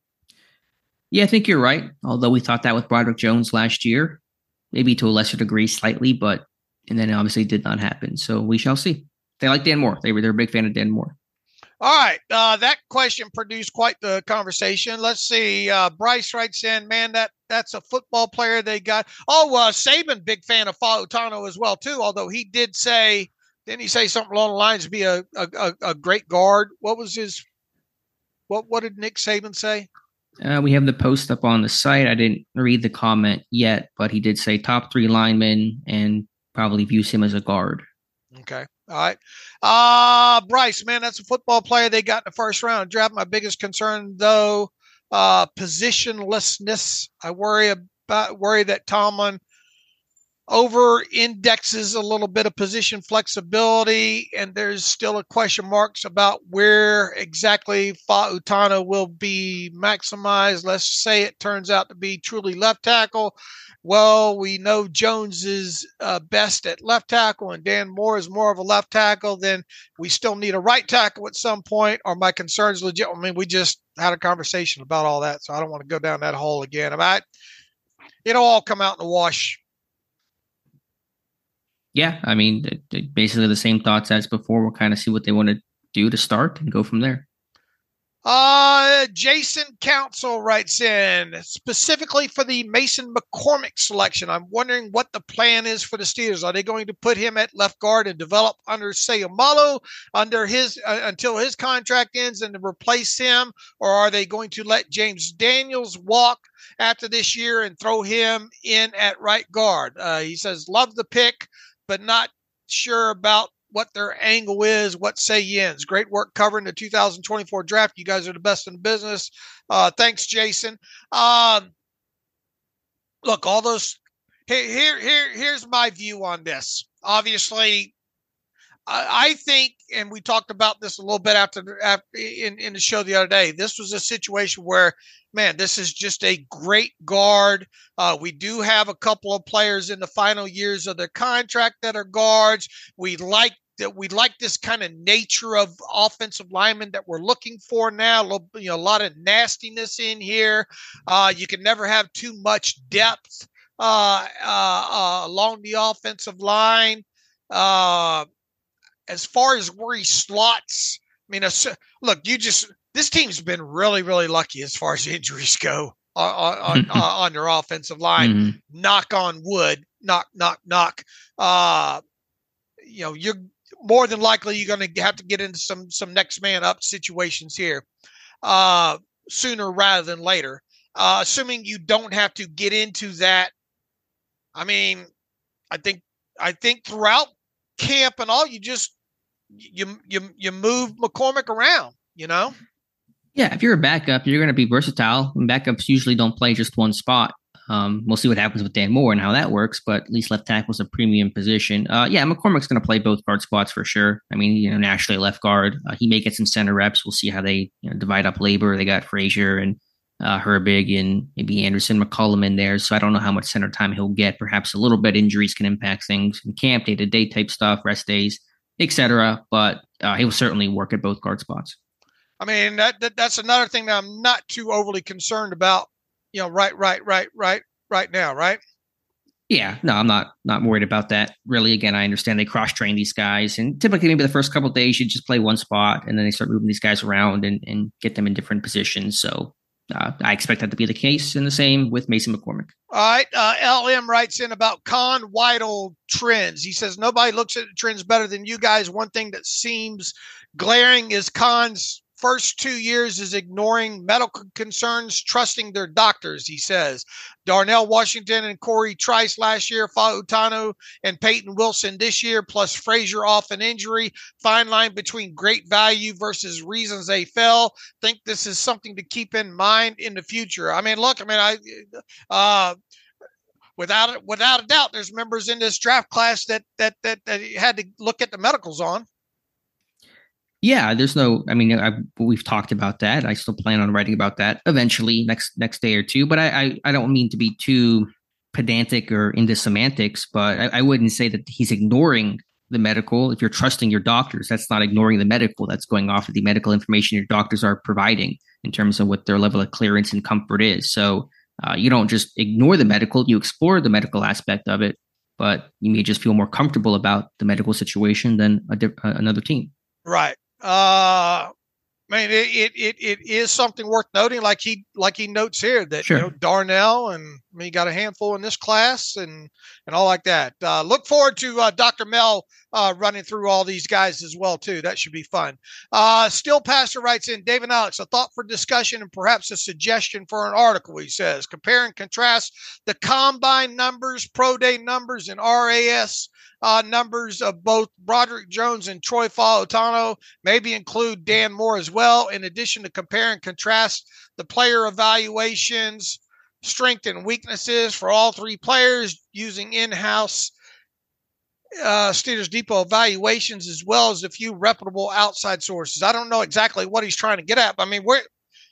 Yeah, I think you're right. Although we thought that with Broderick Jones last year, maybe to a lesser degree, slightly, but and then obviously did not happen. So we shall see. They like Dan Moore. They were they're a big fan of Dan Moore. All right. Uh, that question produced quite the conversation. Let's see. Uh, Bryce writes in, man, that that's a football player they got. Oh, uh, Saban, big fan of Fautano as well, too, although he did say, didn't he say something along the lines of be a, a, a, a great guard? What was his, what, what did Nick Saban say? Uh, we have the post up on the site. I didn't read the comment yet, but he did say top three linemen and probably views him as a guard. Okay. All right. Uh, Bryce, man, that's a football player they got in the first round draft. My biggest concern, though, uh, positionlessness. I worry about, worry that Tomlin over indexes a little bit of position flexibility, and there's still a question marks about where exactly Fautano will be maximized. Let's say it turns out to be truly left tackle. Well, we know Jones is uh, best at left tackle and Dan Moore is more of a left tackle. Then we still need a right tackle at some point. Are my concerns legit? I mean, we just had a conversation about all that, so I don't want to go down that hole again. I mean, it'll all come out in the wash. Yeah, I mean, basically the same thoughts as before. We'll kind of see what they want to do to start and go from there. Uh, Jason Council writes in, specifically for the Mason McCormick selection, I'm wondering what the plan is for the Steelers. Are they going to put him at left guard and develop under Sayamalo under his uh, until his contract ends and to replace him, or are they going to let James Daniels walk after this year and throw him in at right guard? Uh, he says, love the pick, but not sure about what their angle is, what say yins. Great work covering the two thousand twenty-four draft. You guys are the best in the business. Uh, thanks, Jason. Um, look, all those here, here, here, here's my view on this. Obviously, I, I think, and we talked about this a little bit after, after in, in the show the other day, this was a situation where, man, this is just a great guard. Uh, we do have a couple of players in the final years of their contract that are guards. We like that. We like this kind of nature of offensive linemen that we're looking for now. A, little, you know, a lot of nastiness in here. Uh, you can never have too much depth uh, uh, uh, along the offensive line. Uh, as far as where he slots, I mean, look, you just this team's been really, really lucky as far as injuries go on on, on their offensive line. Mm-hmm. Knock on wood, knock, knock, knock. Uh, you know, you're more than likely you're going to have to get into some some next man up situations here uh, sooner rather than later. Uh, assuming you don't have to get into that. I mean, I think I think throughout camp and all, you just you you you move McCormick around, you know. Yeah, if you're a backup, you're going to be versatile. And backups usually don't play just one spot. Um, we'll see what happens with Dan Moore and how that works, but at least left tackle is a premium position. Uh, yeah, McCormick's going to play both guard spots for sure. I mean, you know, naturally left guard. Uh, he may get some center reps. We'll see how they you know, divide up labor. They got Frazier and uh, Herbig and maybe Anderson McCullum in there. So I don't know how much center time he'll get. Perhaps a little bit. Injuries can impact things in camp, day-to-day type stuff, rest days, et cetera. But uh, he will certainly work at both guard spots. I mean, that, that that's another thing that I'm not too overly concerned about, you know, right, right, right, right, right now, right? Yeah, no, I'm not not worried about that. Really, again, I understand they cross-train these guys, and typically maybe the first couple of days you just play one spot, and then they start moving these guys around and, and get them in different positions. So uh, I expect that to be the case, and the same with Mason McCormick. All right, uh, L M writes in about Con Weidl trends. He says, nobody looks at the trends better than you guys. One thing that seems glaring is Con's first two years is ignoring medical concerns, trusting their doctors, he says. Darnell Washington and Corey Trice last year, Fautano and Peyton Wilson this year, plus Frazier off an injury. Fine line between great value versus reasons they fell. Think this is something to keep in mind in the future. I mean, look, I mean, I uh, without without a doubt, there's members in this draft class that that that, that had to look at the medicals on. Yeah, there's no, I mean, I, we've talked about that. I still plan on writing about that eventually next next day or two, but I, I, I don't mean to be too pedantic or into semantics, but I, I wouldn't say that he's ignoring the medical. If you're trusting your doctors, that's not ignoring the medical. That's going off of the medical information your doctors are providing in terms of what their level of clearance and comfort is. So uh, you don't just ignore the medical, you explore the medical aspect of it, but you may just feel more comfortable about the medical situation than a diff- uh, another team. Right. Uh, I mean, it, it, it, it is something worth noting, like he, like he notes here that, sure. you know, Darnell and I mean, he got a handful in this class and, and all like that. Uh, look forward to uh, Doctor Mel uh, running through all these guys as well, too. That should be fun. Uh, Still Pastor writes in, David Alex, a thought for discussion and perhaps a suggestion for an article, he says. Compare and contrast the combine numbers, pro day numbers, and R A S Uh, numbers of both Broderick Jones and Troy Fautano, maybe include Dan Moore as well, in addition to compare and contrast the player evaluations, strength and weaknesses for all three players using in-house uh, Steelers Depot evaluations, as well as a few reputable outside sources. I don't know exactly what he's trying to get at, but I mean, we're,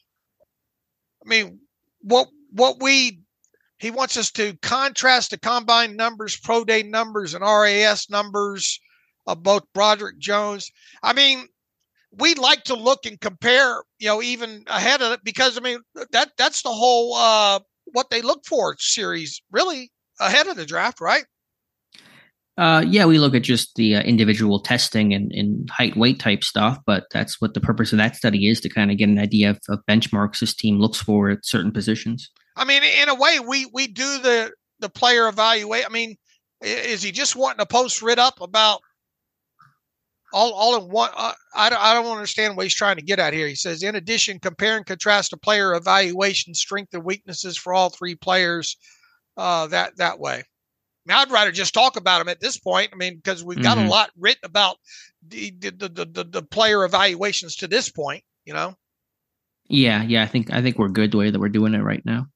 I mean, what, what we, He wants us to contrast the combine numbers, pro day numbers, and R A S numbers of both Broderick Jones. I mean, we like to look and compare, you know, even ahead of it, because I mean, that that's the whole uh, what they look for series, really ahead of the draft, right? Uh, yeah, we look at just the uh, individual testing and, and height weight type stuff, but that's what the purpose of that study is, to kind of get an idea of, of benchmarks this team looks for at certain positions. I mean, in a way, we we do the the player evaluate. I mean, is he just wanting a post writ up about all all in one? Uh, I don't I don't understand what he's trying to get at here. He says, in addition, compare and contrast the player evaluation strength and weaknesses for all three players. Uh, that that way. I mean, I'd rather just talk about them at this point. I mean, because we've got mm-hmm. a lot written about the the, the the the player evaluations to this point, you know. Yeah, yeah, I think I think we're good the way that we're doing it right now.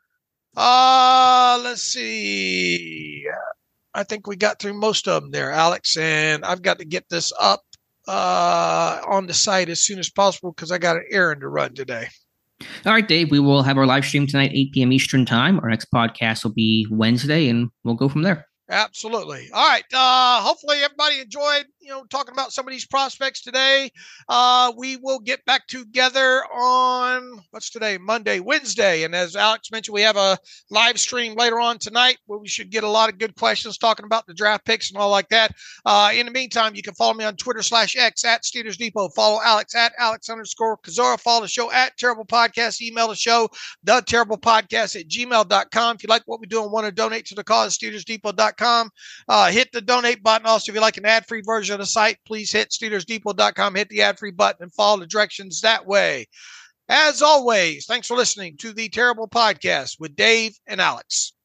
Uh, let's see. I think we got through most of them there, Alex, and I've got to get this up uh on the site as soon as possible because I got an errand to run today. All right, Dave, we will have our live stream tonight, eight p.m. Eastern time. Our next podcast will be Wednesday, and we'll go from there. Absolutely. All right. Uh, hopefully everybody enjoyed, you know, talking about some of these prospects today. Uh, we will get back together on, what's today? Monday, Wednesday. And as Alex mentioned, we have a live stream later on tonight where we should get a lot of good questions talking about the draft picks and all like that. Uh, in the meantime, you can follow me on Twitter slash X at Steelers Depot. Follow Alex at Alex underscore Kozora. Follow the show at Terrible Podcast. Email the show, the Terrible Podcast at gmail dot com. If you like what we do and want to donate to the cause, Steelers Depot dot com. Uh, hit the donate button. Also, if you like an ad-free version of the site, please hit Steelers Depot dot com, hit the ad-free button, and follow the directions that way. As always, thanks for listening to the Terrible Podcast with Dave and Alex.